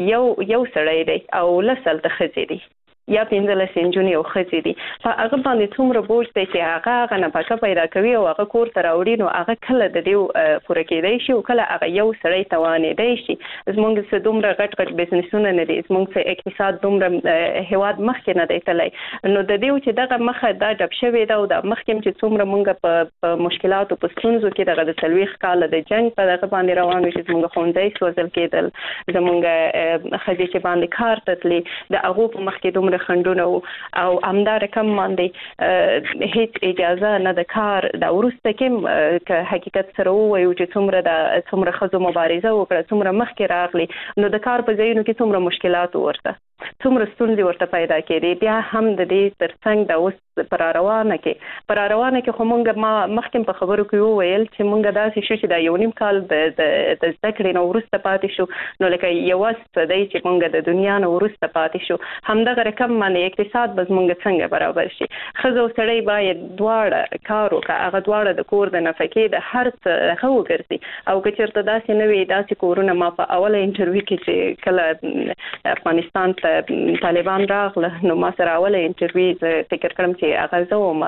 یو سړی دی او لسل د خزي دي یا 15 سنجونی او خزي دي په هغه باندې څومره بوج دی چې هغه نه پکې پیدا کوي او هغه کور ته راوړي نو هغه کله د دې پوره کېدای شي او کله هغه یو سړی توانې دی شي زمونږ څه دومره غټ بزنسونه نه دي زمونږ څه اقتصاد دومره هواد مخکې نه دی تللی نو د دې چې دغه مخه دا ډب شوی دا او د مخکې چې څومره مونږ په مشکلاتو په ستونزو کې دغه د تلويخ کال د جنگ په دغه باندې روانو چې زمونږ خوندې سوځل کېدل زمونږ خزي چې باندې کار تتلی د هغه په مخکې دومره خندونه او امدار کم باندې هیڅ اجازه نه د کار د ورسته کې حقیقت سره وایو چې څومره خزو مبارزه وکړه څومره مخکې راغلي نو د کار په ځایونو کې څومره مشکلات ورته څومره ستونزې ورته پیدا کېدې بیا هم د دې ترڅنګ د اوس پر روانه کې خو مونږ ما مخکې په خبرو کې وویل چې مونږ داسې شو چې دا یو نیم کال د زده کړې نو ورسته پاتې شو نو لکه یو څه دی چې مونږ د دنیا نو ورسته پاتې شو همدغه رقم باندې اقتصاد به مونږ څنګه برابر شي خزو سړی باید دواړه کار وکړي هغه دواړه د کور د نفقې د هر څه وګرځي او که چېرته داسې نه وي داسې کورونه ما په اوله انټرویو کې چې کله افغانستان ته طالبان راغله نو ما سره اوله انټرویو فکر کړم چې هغه زوم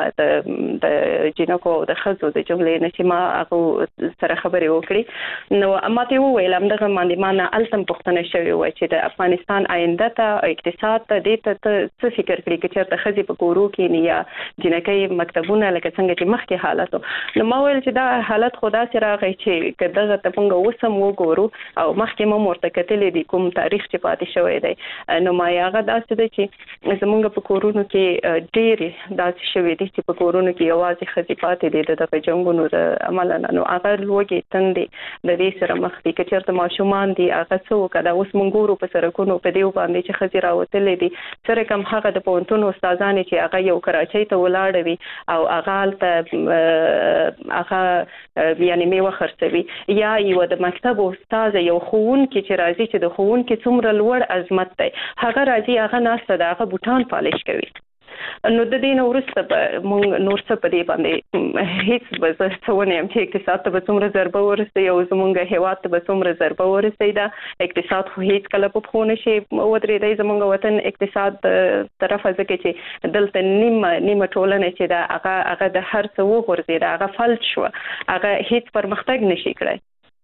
د جنکو د خزو د جملې نشي ما هغه سره خبرې وکړي نو ما ته وویل همدغه باندې ما نه التم پښتنه شوی و چې د افغانستان آینده ته اقتصاد ته د څه فکر کړی چې چېرته خزي په کورو کې نه یا جنکې مکتبونه لکه څنګه چې مخکې حالت نو ما ویل چې دا حالت خدا سره راغی چې کداغه ته موږ وسم وګورو او مخکې مو مرتکتلې دي کوم تاریخ چې پاتې شوی دی نمایي هغه داسې ده چې زمونږ په کورونو کې ډېرې داسې شوي دي چې په کورونو کې یوازې ښځې پاتې دي د جنګونو د عمله نو هغه لوږې تندې د دې سره مخ دي که چېرته ماشومان دي هغه څه وکړه اوس مونږ ګورو په سړکونو په دې باندې چې ښځې راوتلې دي سره کم هغه د پوهنتون استادانې چې هغه یو کراچۍ ته ولاړه وي او هغه هلته هغه یعنی میوه خرڅوي یا یو د مکتب استاد یو ښوونکی چې راځي چې د ښوونکي څومره لوړ عظمت دی هغه راځي هغه ناسته د هغه بوټان پالش کوي نو د دې نو وروسته مونږ نور څه په دې باندې هیڅ به زه څه ونه یم چې اقتصاد ته به څومره ضربه ورسوي او زمونږ هیواد ته به څومره ضربه ورسوي دا اقتصاد خو هیڅ کله په پښو نشي ودرېدی زمونږ وطن اقتصاد طرفه ځکه چې دلته نیمه ټولنه چې دا هغه د هر څه وغورځېده هغه فلج شوه هغه هیڅ پرمختګ نشي کړی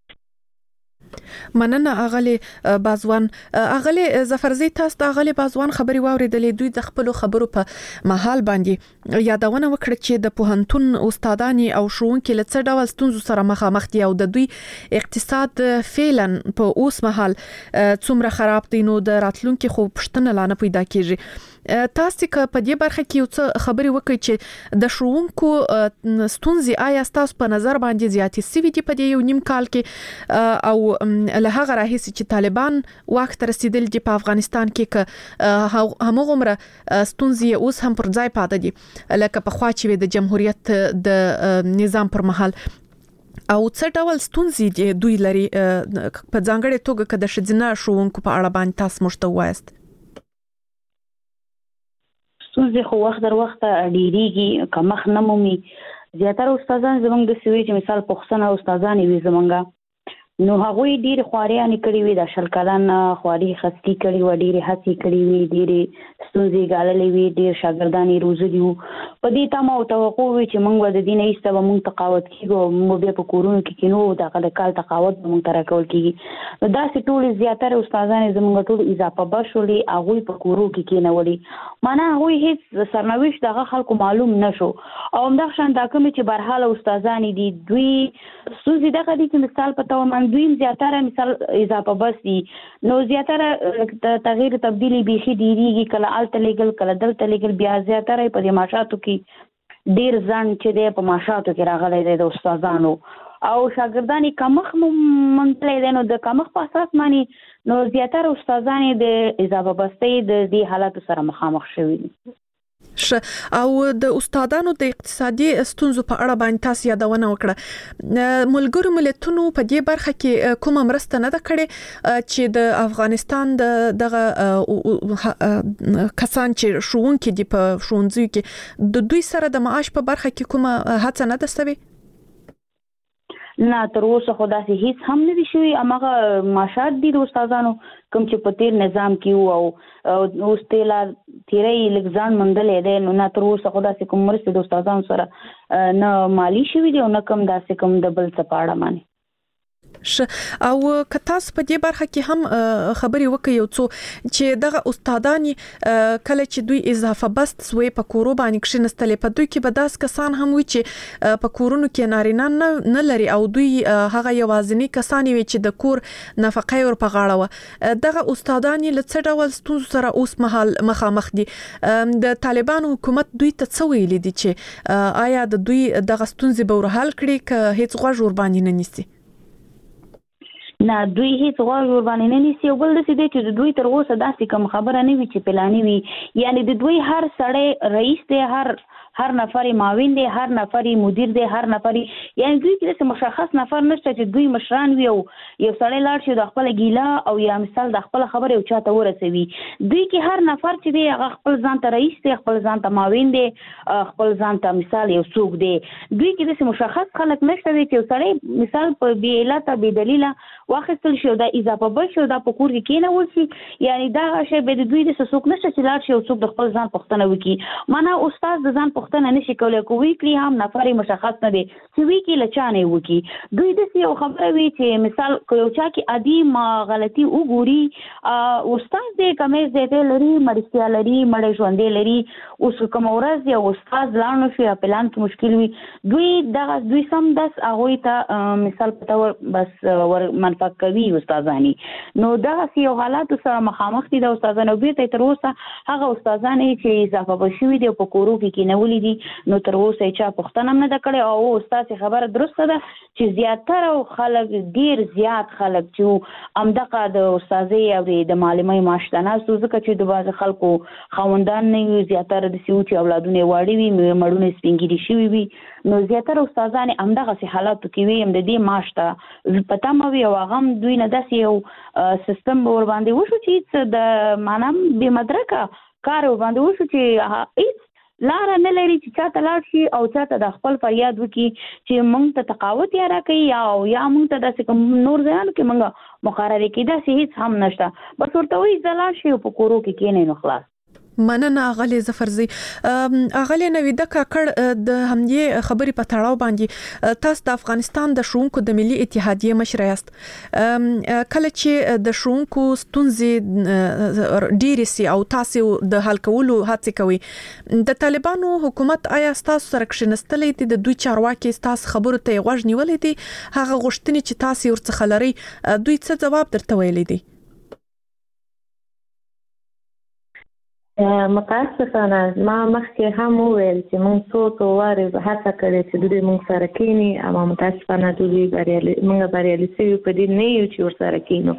مننه اغلی بازوان اغلی ظفرزی تاسو د اغلی بازوان خبري واوریدلې دوی د خپل خبرو په محل باندې یادونه وکړه چې د پوهنتون استادانی او ښوونکي له څه ډول ستونزو سره مخامخ دي او د دوی اقتصاد فعلا په اوس مهال څومره خراب دي نو د راتلونکو خو پښتنه لانه پیدا کیږي تاسو که په دې برخه کې یو څه خبري وکړئ چې د ښوونکو ستونزې آیا تاسو په نظر باندې زیاتې سوي دي په دې یو نیم کال کې او له هغه راهیسې چې طالبان واک ته رسیدل دي په افغانستان کې همغومره ستونزې اوس هم پر ځای پاتې دي لکه په خوا چې د جمهوریت د نظام پر مهال او څه ډول ستونزې دي دوی لري په ځانګړې توګه که د ښځینه ښوونکو په اړه باندې تاسو موږ ته ووایاست ستونزې خو وخت در وخت ډېریږي کمخ نه مومي زیاتره استادان زموږ د سوي چې مثال پښتنه استادان وي زمونږ نو هغه ډیر خواريانې کړې وي د شل کلن خواري خستی کړې و ډیر هڅې کړې وي ډیر ستونزې ګاللې وي ډیر شاګردانې روزلي وو په دې تمه او توقع وي چې موږ د دین ایسته موږ تقاوت کیږو موږ بیا په کورونو کې کینو د کال تقاوت موږ تر کول کیږي نو دا ټول زیاتره استادان زموږ ټول اضافه بشولې هغه په کورو کې کینولې معنا هغه هیڅ سرنوشت دغه خلکو معلوم نشو او همدغه شان دا کوم چې برحاله استادان دي دوی ستونزې دغه دي چې مثال په توګه دوی زیاتره مثال اضافه بس دي نو زیاتره تغییر تبدیلی بيخي ډیریږي کله الته لګل کله دلته لګل بیا زیاتره په دې ماشاتو کې ډیر ځان چې د په ماشاتو کې راغلي د استادانو او شاګردانی کمخ منتلې دي نو د کمخ په اساس معنی نو زیاتره استادان د اضافه بستۍ د دې حالت سره مخامخ شوي دي او د استادانو د اقتصادي ستونزو په اړه باندې تاسو یادونه وکړه ملګرو ملتونو په دې برخه کې کومه مرسته نه ده کړې چې د افغانستان دغه کسان چې ښوونکي دي په ښوونځیو کې د دوی سره د معاش په برخه کې کومه هڅه نه ده شوې نه تر اوسه خو داسې هیڅ هم نه دي شوي هماغه معاشات دي د استادانو کوم چې په تیر نظام کې او اوس تیرې لګزان مندلې ده نو نه تر اوسه خو داسې کوم مرسته د استادانو سره نه مالی شوي دي او نه کوم داسې کوم د بل څه په اړه مانی او که تاسو په دې برخه کې هم خبري وکړئ یو څو چې دغه استادانی کله چې دوی اضافه بست سوی په کورو باندې کښینستلې په دوی کې به داس کسان هم وي چې په کورونو کې نارینه نه لري او دوی هغه یوازینی کسان وي چې د کور نفقه ور په غاړه و دغه استادانی له څه ډول ستونزو سره اوس مهال مخامخ دي د طالبان حکومت دوی ته څه ویلي دي چې آیا د دوی دغه ستونزې به ورحل کړي که هیڅ غوږ ور باندې نه نیسي نه دوی هیڅ غوږ ور باندې نه نیسي او بل د دې چې د دوی تر اوسه داسې کوم خبره نه وي چې پلاني وي یعنی د دوی هر سړی رئیس دی هر نفر معاون دی هر نفر مدیر دی هر نفر یعنی دوی کې څه مشخص نفر نشته چې دوی مشران وي او یو سړی لاړ شي د خپل ګیلا او یا مثال د خپل خبره او چاته ورسوي دوی کې هر نفر چې دی هغه خپل ځان ته رئیس دی خپل ځان ته معاون دی خپل ځان ته مثال یو څوک دی دوی کې څه مشخص خلک نشته چې یو سړی مثال په بی علت بی دلیل واخستل شي دا اضافه بشو دا په کور کې کېنول شي یعنی دا شی به دوی د څوک نشته چې لاړ شي او څوک د خپل ځان پښتنه وکي معنا استاد د ځان پوښتنه نشي کولای کو ویکلی هم نفر مشخص نه دی چې ویکي لچانه وکی دوی د یو خبره وی چې مثال یو چا کې ادي ما غلطي وګوري استاد دې کمیز دې لري مرستیا لري مړ ژوندې لري اوس کوم ورځ یو استاد لاړ شي پلان کې مشکل وي دوی سم داس هغه ته مثال پته بس ور منفق کوي استادانی نو دا یو حالات سره مخامخ دي د استادانو بیرته تر اوسه هغه استادان چې اضافه بشوي دي په کورو کې نولې دي نو تر اوسه چا پښتنه نه کړي او استاد خبره درسته ده چې زیاتره خلک ډیر زیات خلک چې امدغه د استادي او د معلمي ماشتنه ځکه چې د باز خلکو خوندان نه زیاتره د سیو چې اولادونه واړي وي مړونه سپینګری شي وي نو زیاتره استادان امدغه سي حالات کې وي هم د دې ماشته پتا مو یو غم دوی نه داسې یو سیستم ور باندې وشو چې د مانم به مدرکه کار ور باندې وشو چې هیڅ لار نه لري چې چاته لاړ شي او چاته د خپل فریاد وکي چې موږ ته تقاوت یا راکړي یا موږ ته داسې کوم نور ځان کې موږ مقرره کړي داسې هیڅ هم نشته بس ورته وی ځلا شي په کورو کې کېنه نو خلاص مننه اغلی ظفرزی اغلی نویده کاکړ د همدې خبرې په تړاو باندې تاسو د افغانستان د شونکو د ملي اتحادیه مشر یاست کله چې د شونکو ستونزې ډېرې سي او تاسو د حل کولو هڅه کوي د طالبانو حکومت آیا تاسو سره کښینستلې دي د دوی چارواکي تاسو خبرو ته غوږ نیولې دي هغه غوښتنې چې تاسو ورڅخه لري دوی څه جواب درته ویلي دي متاسفانه ما مخکې هم وویل چې موږ څو وارې هڅه کړې چې دوی موږ سره کینی اما متاسفانه دوی موږ بریالي شوي په دې نه یو چې ورسره کینو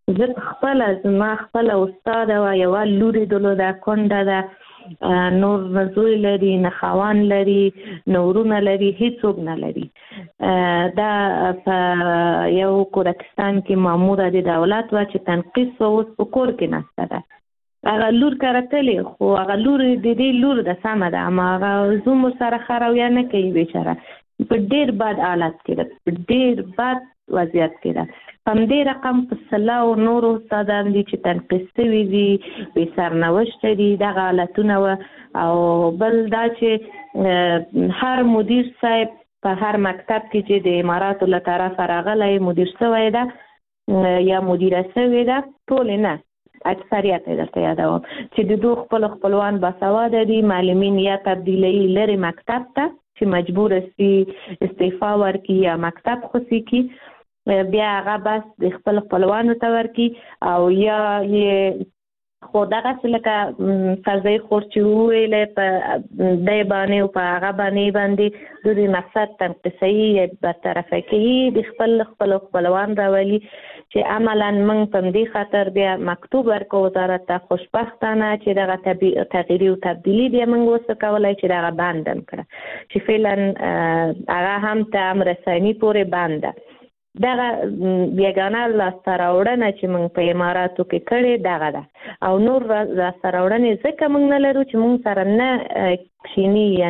زه خپل استاد او یو لوري د کونډه ده نور زوی لري نه خاوان لري نورونه لري هیڅوک نه لري دا په یو کورکستان کې مامور د دولت و چې تنقیص اوس په کور کې نشته ده هغه لور کارتلې خو هغه لور د دې لور د سم ده اما هغه زوم سره خرویا نه کوي بیچاره په ډېر بد حالت کې ده په ډېر بد وضعیت کې ده په دې رقم په سلاو نور استادان دي چې تنقیص شوي دي به سرنوشت دي دغه حالتونه او بل دا چې هر مدیر صاحب په هر مکتب کې چې د اماراتو له طرفه راغلی مدیر شوی ده یا مدیره شوی ده ټول نه اکثریت درته یادوم چې د دوه خپلوان باسواده دي معلمین یا تبدیلی لري مکتب ته چې مجبور سي استعفا ورکړي یا مکتب خوسي کی بیا هغه بس د خپلوانو ته ورکړي او یا خو دغه لکه فرضي خورچو ویلې په دای باندې او په هغه باندې د دې مقصد تنقیصي برطرفه کوي د خپلوان راولي چې عملاً موږ په دې خاطر بیا مکتوب ورکو وزارت ته خوشبختانه چې دغه تغییر او تبدیلی بیا موږ وسه کولای چې دغه بندم کړه چې فعلا هغه هم ته امرسانی پورې بنده دغه بیگانه لاسته راوړنه چې موږ په اماراتو کې کړې دغه ده او نور لاسته راوړنې ځکه موږ نه لرو چې موږ سره نه کښینی یا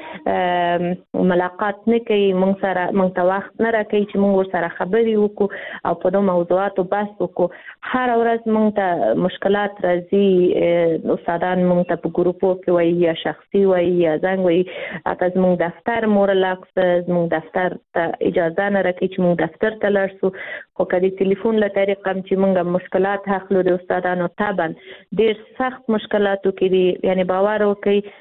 نه ملاقات نه کوي موږ ته وخت نه راکوي چې موږ ورسره خبرې وکړو او په دغو موضوعاتو بحث وکړو هر ورځ موږ ته مشکلات راځي استادان موږ ته په ګروپو کې وایي یا شخصي وایي یا زنګ وایي اته زموږ دفتر مورلاکس زموږ دفتر ته اجازه نه راکوي چې موږ دفتر ته لاړ شو خو که د تلیفون له طریقه چې موږ مشکلات اخلو د استادانو طبعا ډېر سخت مشکلاتو کې دي یعنی باور وکړئ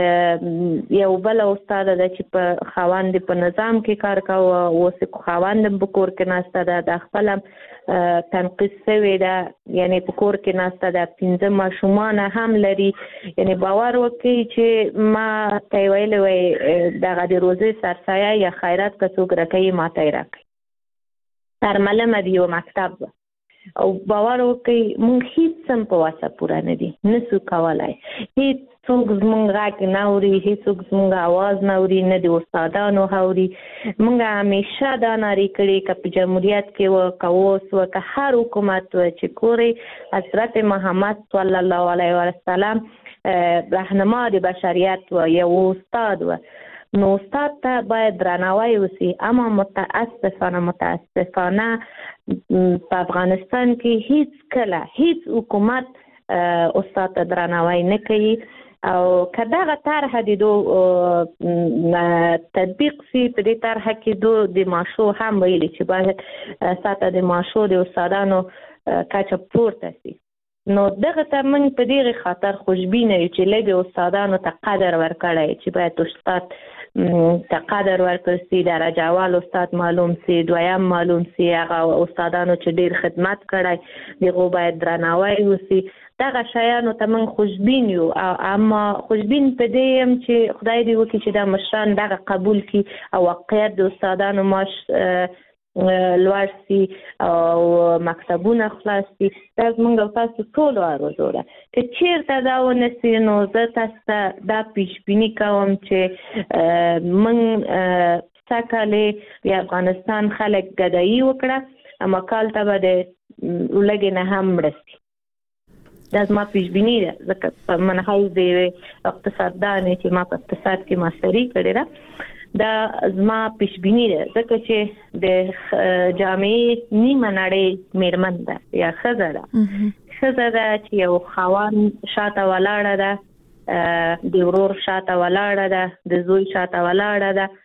یو بل استاد ده چې په خواند په نظام کې کار کاوه اوس خواند په کور کې ناسته ده د خپل تنقیص شوی ده یعنی په کور کې ناسته ده 15 ماشومان هم لري یعنی باور وکړي چې ما ته ویل وای دغه د روزي سرسایه یا خیرات کڅوګ راکې ماته راکې ترمله مدیو مکتب او باور وکړي مونږ هیڅ سم په واسه پورا نه دي نسو کولای هیڅ څوک زمونږ غږ نه اوري هیڅوک زمونږ आवाज نه اوري نه د استادانو اوري مونږ همیشه دا ناری کړی چې په جمهوریت کې وکوس او هر حکومت چې کوري حضرت محمد صلی الله علیه وسلم راهنما د بشریت و یو استاد و نو استاد ته باید درناوی وسی اما متاسفانه په افغانستان کې هیڅ کله هیڅ حکومت استاد ته درناوی نه کوي او کداغه طرح د دو تطبیق سي په دې طرح کې دو د ماشو هم ویلي چې باید ساته د ماشو د استادانو کچه پورته سي. نو دغه ته موږ په دې خاطر خوشبینه یو چې لږ استادانو ته قدر ورکړی چې باید استاد ته قدر ورکړي سي، درجه اول استاد معلوم سي، دویم معلوم سي، هغه استادانو چې ډیر خدمت کړی دغه باید درناوی وسي. دغه شیانو ته موږ خوشبین یو، اما خوشبین په دې هم چې خدای دې وکړي چې دا مشران دغه قبول کړي او واقعیت د استادانو معاش لوړ سي او مکتبونه خلاص سي. دا موږ او تاسو ټول ارزو ده چې چیرته دا ونه سي. نو زه تاسو ته دا پیشبیني کوم چې موږ سکهلې د افغانستان خلک ګډایي وکړه، اما کال ته به د لږې نه هم مرستي. دا زما پیشبیني ده، ځکه په منحیز د اقتصاددانې چې ما په اقتصاد کې ماستري کړې ده، دا زما پیشبیني ده، ځکه چې د جامعې نیمه نړۍ میرمن ده یا ښځه ده. ښځه ده چې یو خاوند شاته ولاړه ده، د ورور شاته ولاړه ده، د زوی شاته ولاړه ده،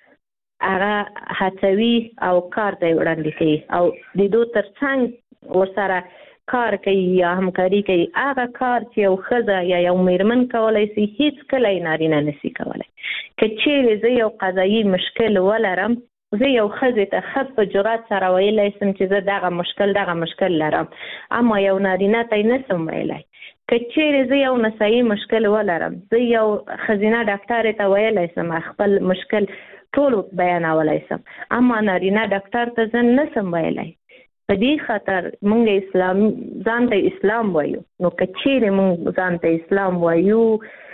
هغه هڅوي او کار ته وړاندې کوي او د دو ترڅنګ ورسره کار کوي یا همکاري کوي. هغه کار چې یو ښځه یا یو میرمن کولی شي هیڅ کله یې نارینه نشي کولی. که چیرې زه یو قضایي مشکل ولرم، زه یو ښځې ته ښه په جرأت سره ویلی شم چې زه دغه مشکل لرم، اما یو نارینه ته یې نشم ویلی. که چیرې زه یو نسایي مشکل ولرم، زه یو ښځینه ډاکټرې ته ویلی شم خپل مشکل ټول بیانولی شم، اما نارینه ډاکټر ته زه نشم ویلی. په دې خاطر موږ ځان ته اسلام وایو. نو که چیرې موږ ځان ته اسلام وایو،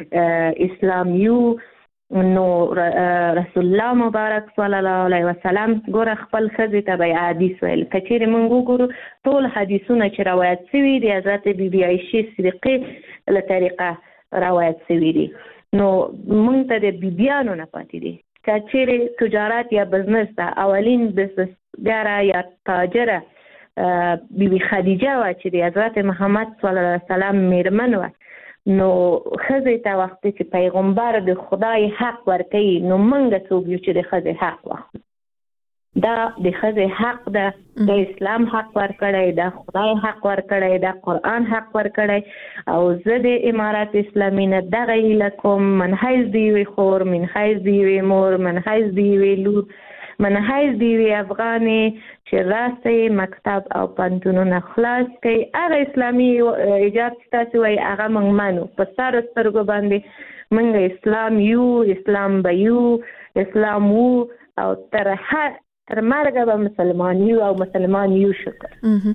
اسلام یو، نو رسول الله مبارک صلی الله علیه وسلم ګوره خپل ښځې ته به حدیث ویل. که چیرې موږ وګورو ټول حدیثونه چې روایت شوي دي حضرت بیبي عایشې صدیقې له طریقه روایت شوي دي، نو موږ ته د بیبیانو نه پاتې دي. که چیرې تجارت یا بزنس ته اولین بزنسګره یا تاجره بیبي خدیجه وه چې د حضرت محمد صلی الله علیه وسلم میرمن وه، نو ښځې ته وخت چې پیغمبر د خدای حق ورکوي، نو موږ څوک یو چې د ښځې حق واخلو. دا د ښځې حق ده، د اسلام حق ورکړی، د خدای حق ورکړی، د قرآن حق ورکړی. او زه د امارات اسلامي نه دغه هیله کوم، منحیز د یوې خور، منحیز د یوې مور، منحیز د یوې لور، منحیز د یوې افغانې چې راسئ مکتب او پوهنتونونه خلاص کړئ. هغه اسلامي ایجاب چې تاسو وایي هغه موږ منو، په سرو سترګو باندې موږ اسلام یو، اسلام به یو، اسلام وو او تر مرګه به مسلمان یو او مسلمان یو. شکر.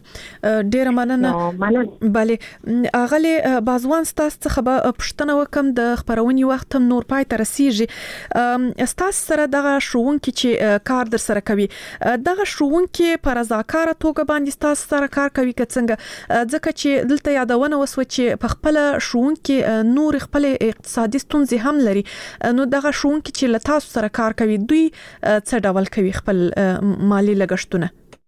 ډیره مننه. بله اغلی بازوان ستاسو څخه به پوښتنه وکم، د خبرونې وخت هم نور پای ته رسیږي. ستاسو سره دغه ښوونکي چې کار در سره کوي، دغه ښوونکي په رضاکاره توګه باندې ستاسو سره کار کوي که څنګه؟ ځکه چې دلته یادونه وسوه چې په خپل ښوونکي نور خپل اقتصادي ستونزې هم لري، نو دغه ښوونکي چې له تاسو سره کار کوي دوی څه ډول کوي خپل مالی لګښتونه؟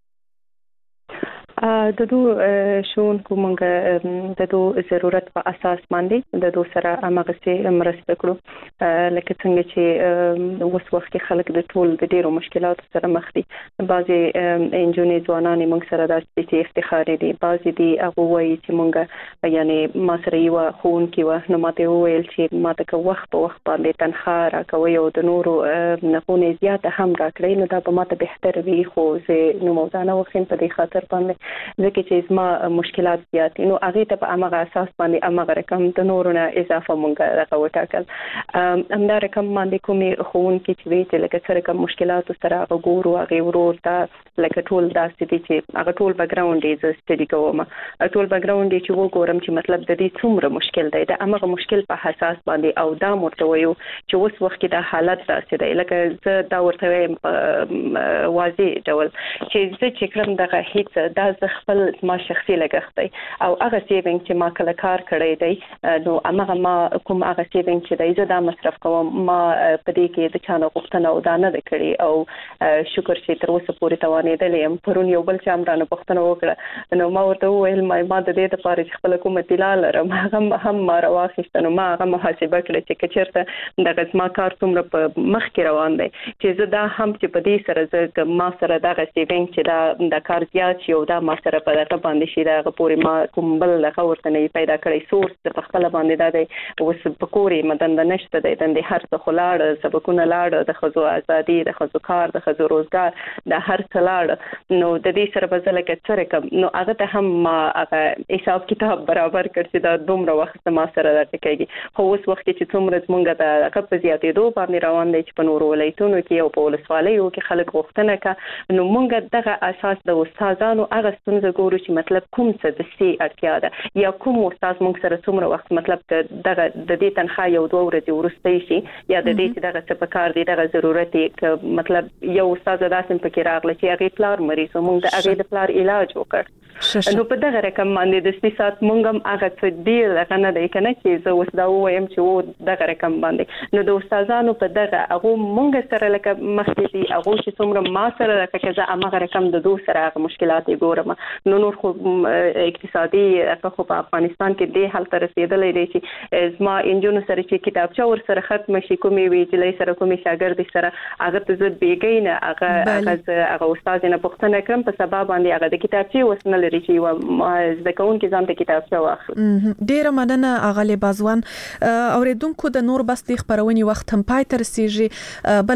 د دو ښوونکو موږ د دو ضرورت په اساس باندې د دو سره همغسې مرسته کړو. لکه څنګه چې اوس وخت کې خلک د ټول د ډیرو مشکلاتو سره مخ دي. بعضې نجونې ځوانانې موږ سره داسې چې افتخاري دي، بعضې دي هغه وایي چې موږ یعنې ما سره یوه ښوونکې وه، نو ما ته وویل چې ما ته که وخت په وخت باندې تنخواه راکوئ او د نورو نغونې زیاته هم راکړئ، نو دا به ما ته بهتر وي. خو زه نوموزه نه وښیم په دې خاطر باندې ځکه چې زما مشکلات زیات دي، نو هغې ته په همغه اساس باندې همغه رقم د نورو نه اضافه موږ دغه وټاکل. همدا رقم باندې کومې ښوونکي چې وي چې لکه څه رقم مشکلاتو سره هغه ګورو، هغې ورور ته لکه ټول داسې دي چې هغه ټول بیکګراونډ یې زه سټډي کوم، ټول بیکګراونډ یې چې وګورم چې مطلب د دې څومره مشکل دی، د همغه مشکل په اساس باندې او دا ورته وایو چې اوس وخت کې دا حالت داسې دی. لکه زه دا ورته وایم واضح ډول چې زه چې کړم دغه هیڅ دا خپل ما شخصي لګښت دی او هغه سیوینګ چې ما کله کار کړی دی نو هغه ما کوم هغه سیوینګ چې دی زه دا مصرف کوم ما په دې کې د چانه غوښتنه او دا نه کړی او شکر چې تر اوسه پورې توانېدلې پرون یو بل چې امرانه پښتنه وکړه نو ما ورته وویل ما د دې لپاره چې خپل کومه تلا لرم هغه هم ما راواخیست نو ما هغه محاسبه کړې چې کچرته د غزما کار څومره په مخ کې روان دی چې زه دا هم چې په دې سره زه ما سره دا سیوینګ چې دا کار زیات شي او دا ما سره په دغه باندې شي دا پورې ما کوم بل لغه ورته نه پیدا کړی سورس د خپل باندې دا دی اوس په کورې مدن د نشته دی د هر څه خلاړ سبقونه لاړ د خزو ازادي د خزو کار د خزو روزګار د هر څه لاړ نو د دې سره به زه لکه څه رقم نو هغه ته هم ما هغه حساب کتاب برابر کړ چې دا دومره وخت ما سره راټکېږي خو اوس وخت چې څومره موږ د هغه په زیاتېدو باندې روان دی چې په نورو ولایتونو کې او په ولسوالیو کې خلک غوښتنه کوي نو موږ دغه اساس د استادانو هغه څنګه ګورو چې مطلب کوم څه د سي اړتیا ده یا کوم استاد موږ سره څومره وخت مطلب دغه د دې تنخواه یو 2 ورځې وروسته شي یا د دې چې دغه څه په کار دی دغه ضرورت دی مطلب یو استاد داسم پکې راغله چې هغه پلار مریض موږ د هغه د پلار علاج وکړ نو په دغه رقم باندې د سیاست موږ هم هغه څه دی هغه نه دی کنه چې زه اوس دا وایم چې و دغه رقم باندې نو د استادانو په دغه هغه موږ سره لکه مخکې دي هغه چې څومره ما سره راکړه چې هغه رقم د دوه سره هغه مشکلات ګورم نو نور خو اقتصادي خو په افغانستان کې د حل تر رسیدلې دي چې زما انجونو سره چې کتابچه ور سره ختم شي کومې وی چې لای سره کومې شاګرد سره هغه ته زه بیګینه هغه استاد نه پوښتنه کوم په سبب باندې هغه د کتابچه وسنه لري چې زده کوونکي ځان ته کتابچه واخلي ډیره مننه اغلی بازوان اوریدونکو د نور بس د خبرونې وخت هم پای تر رسیږي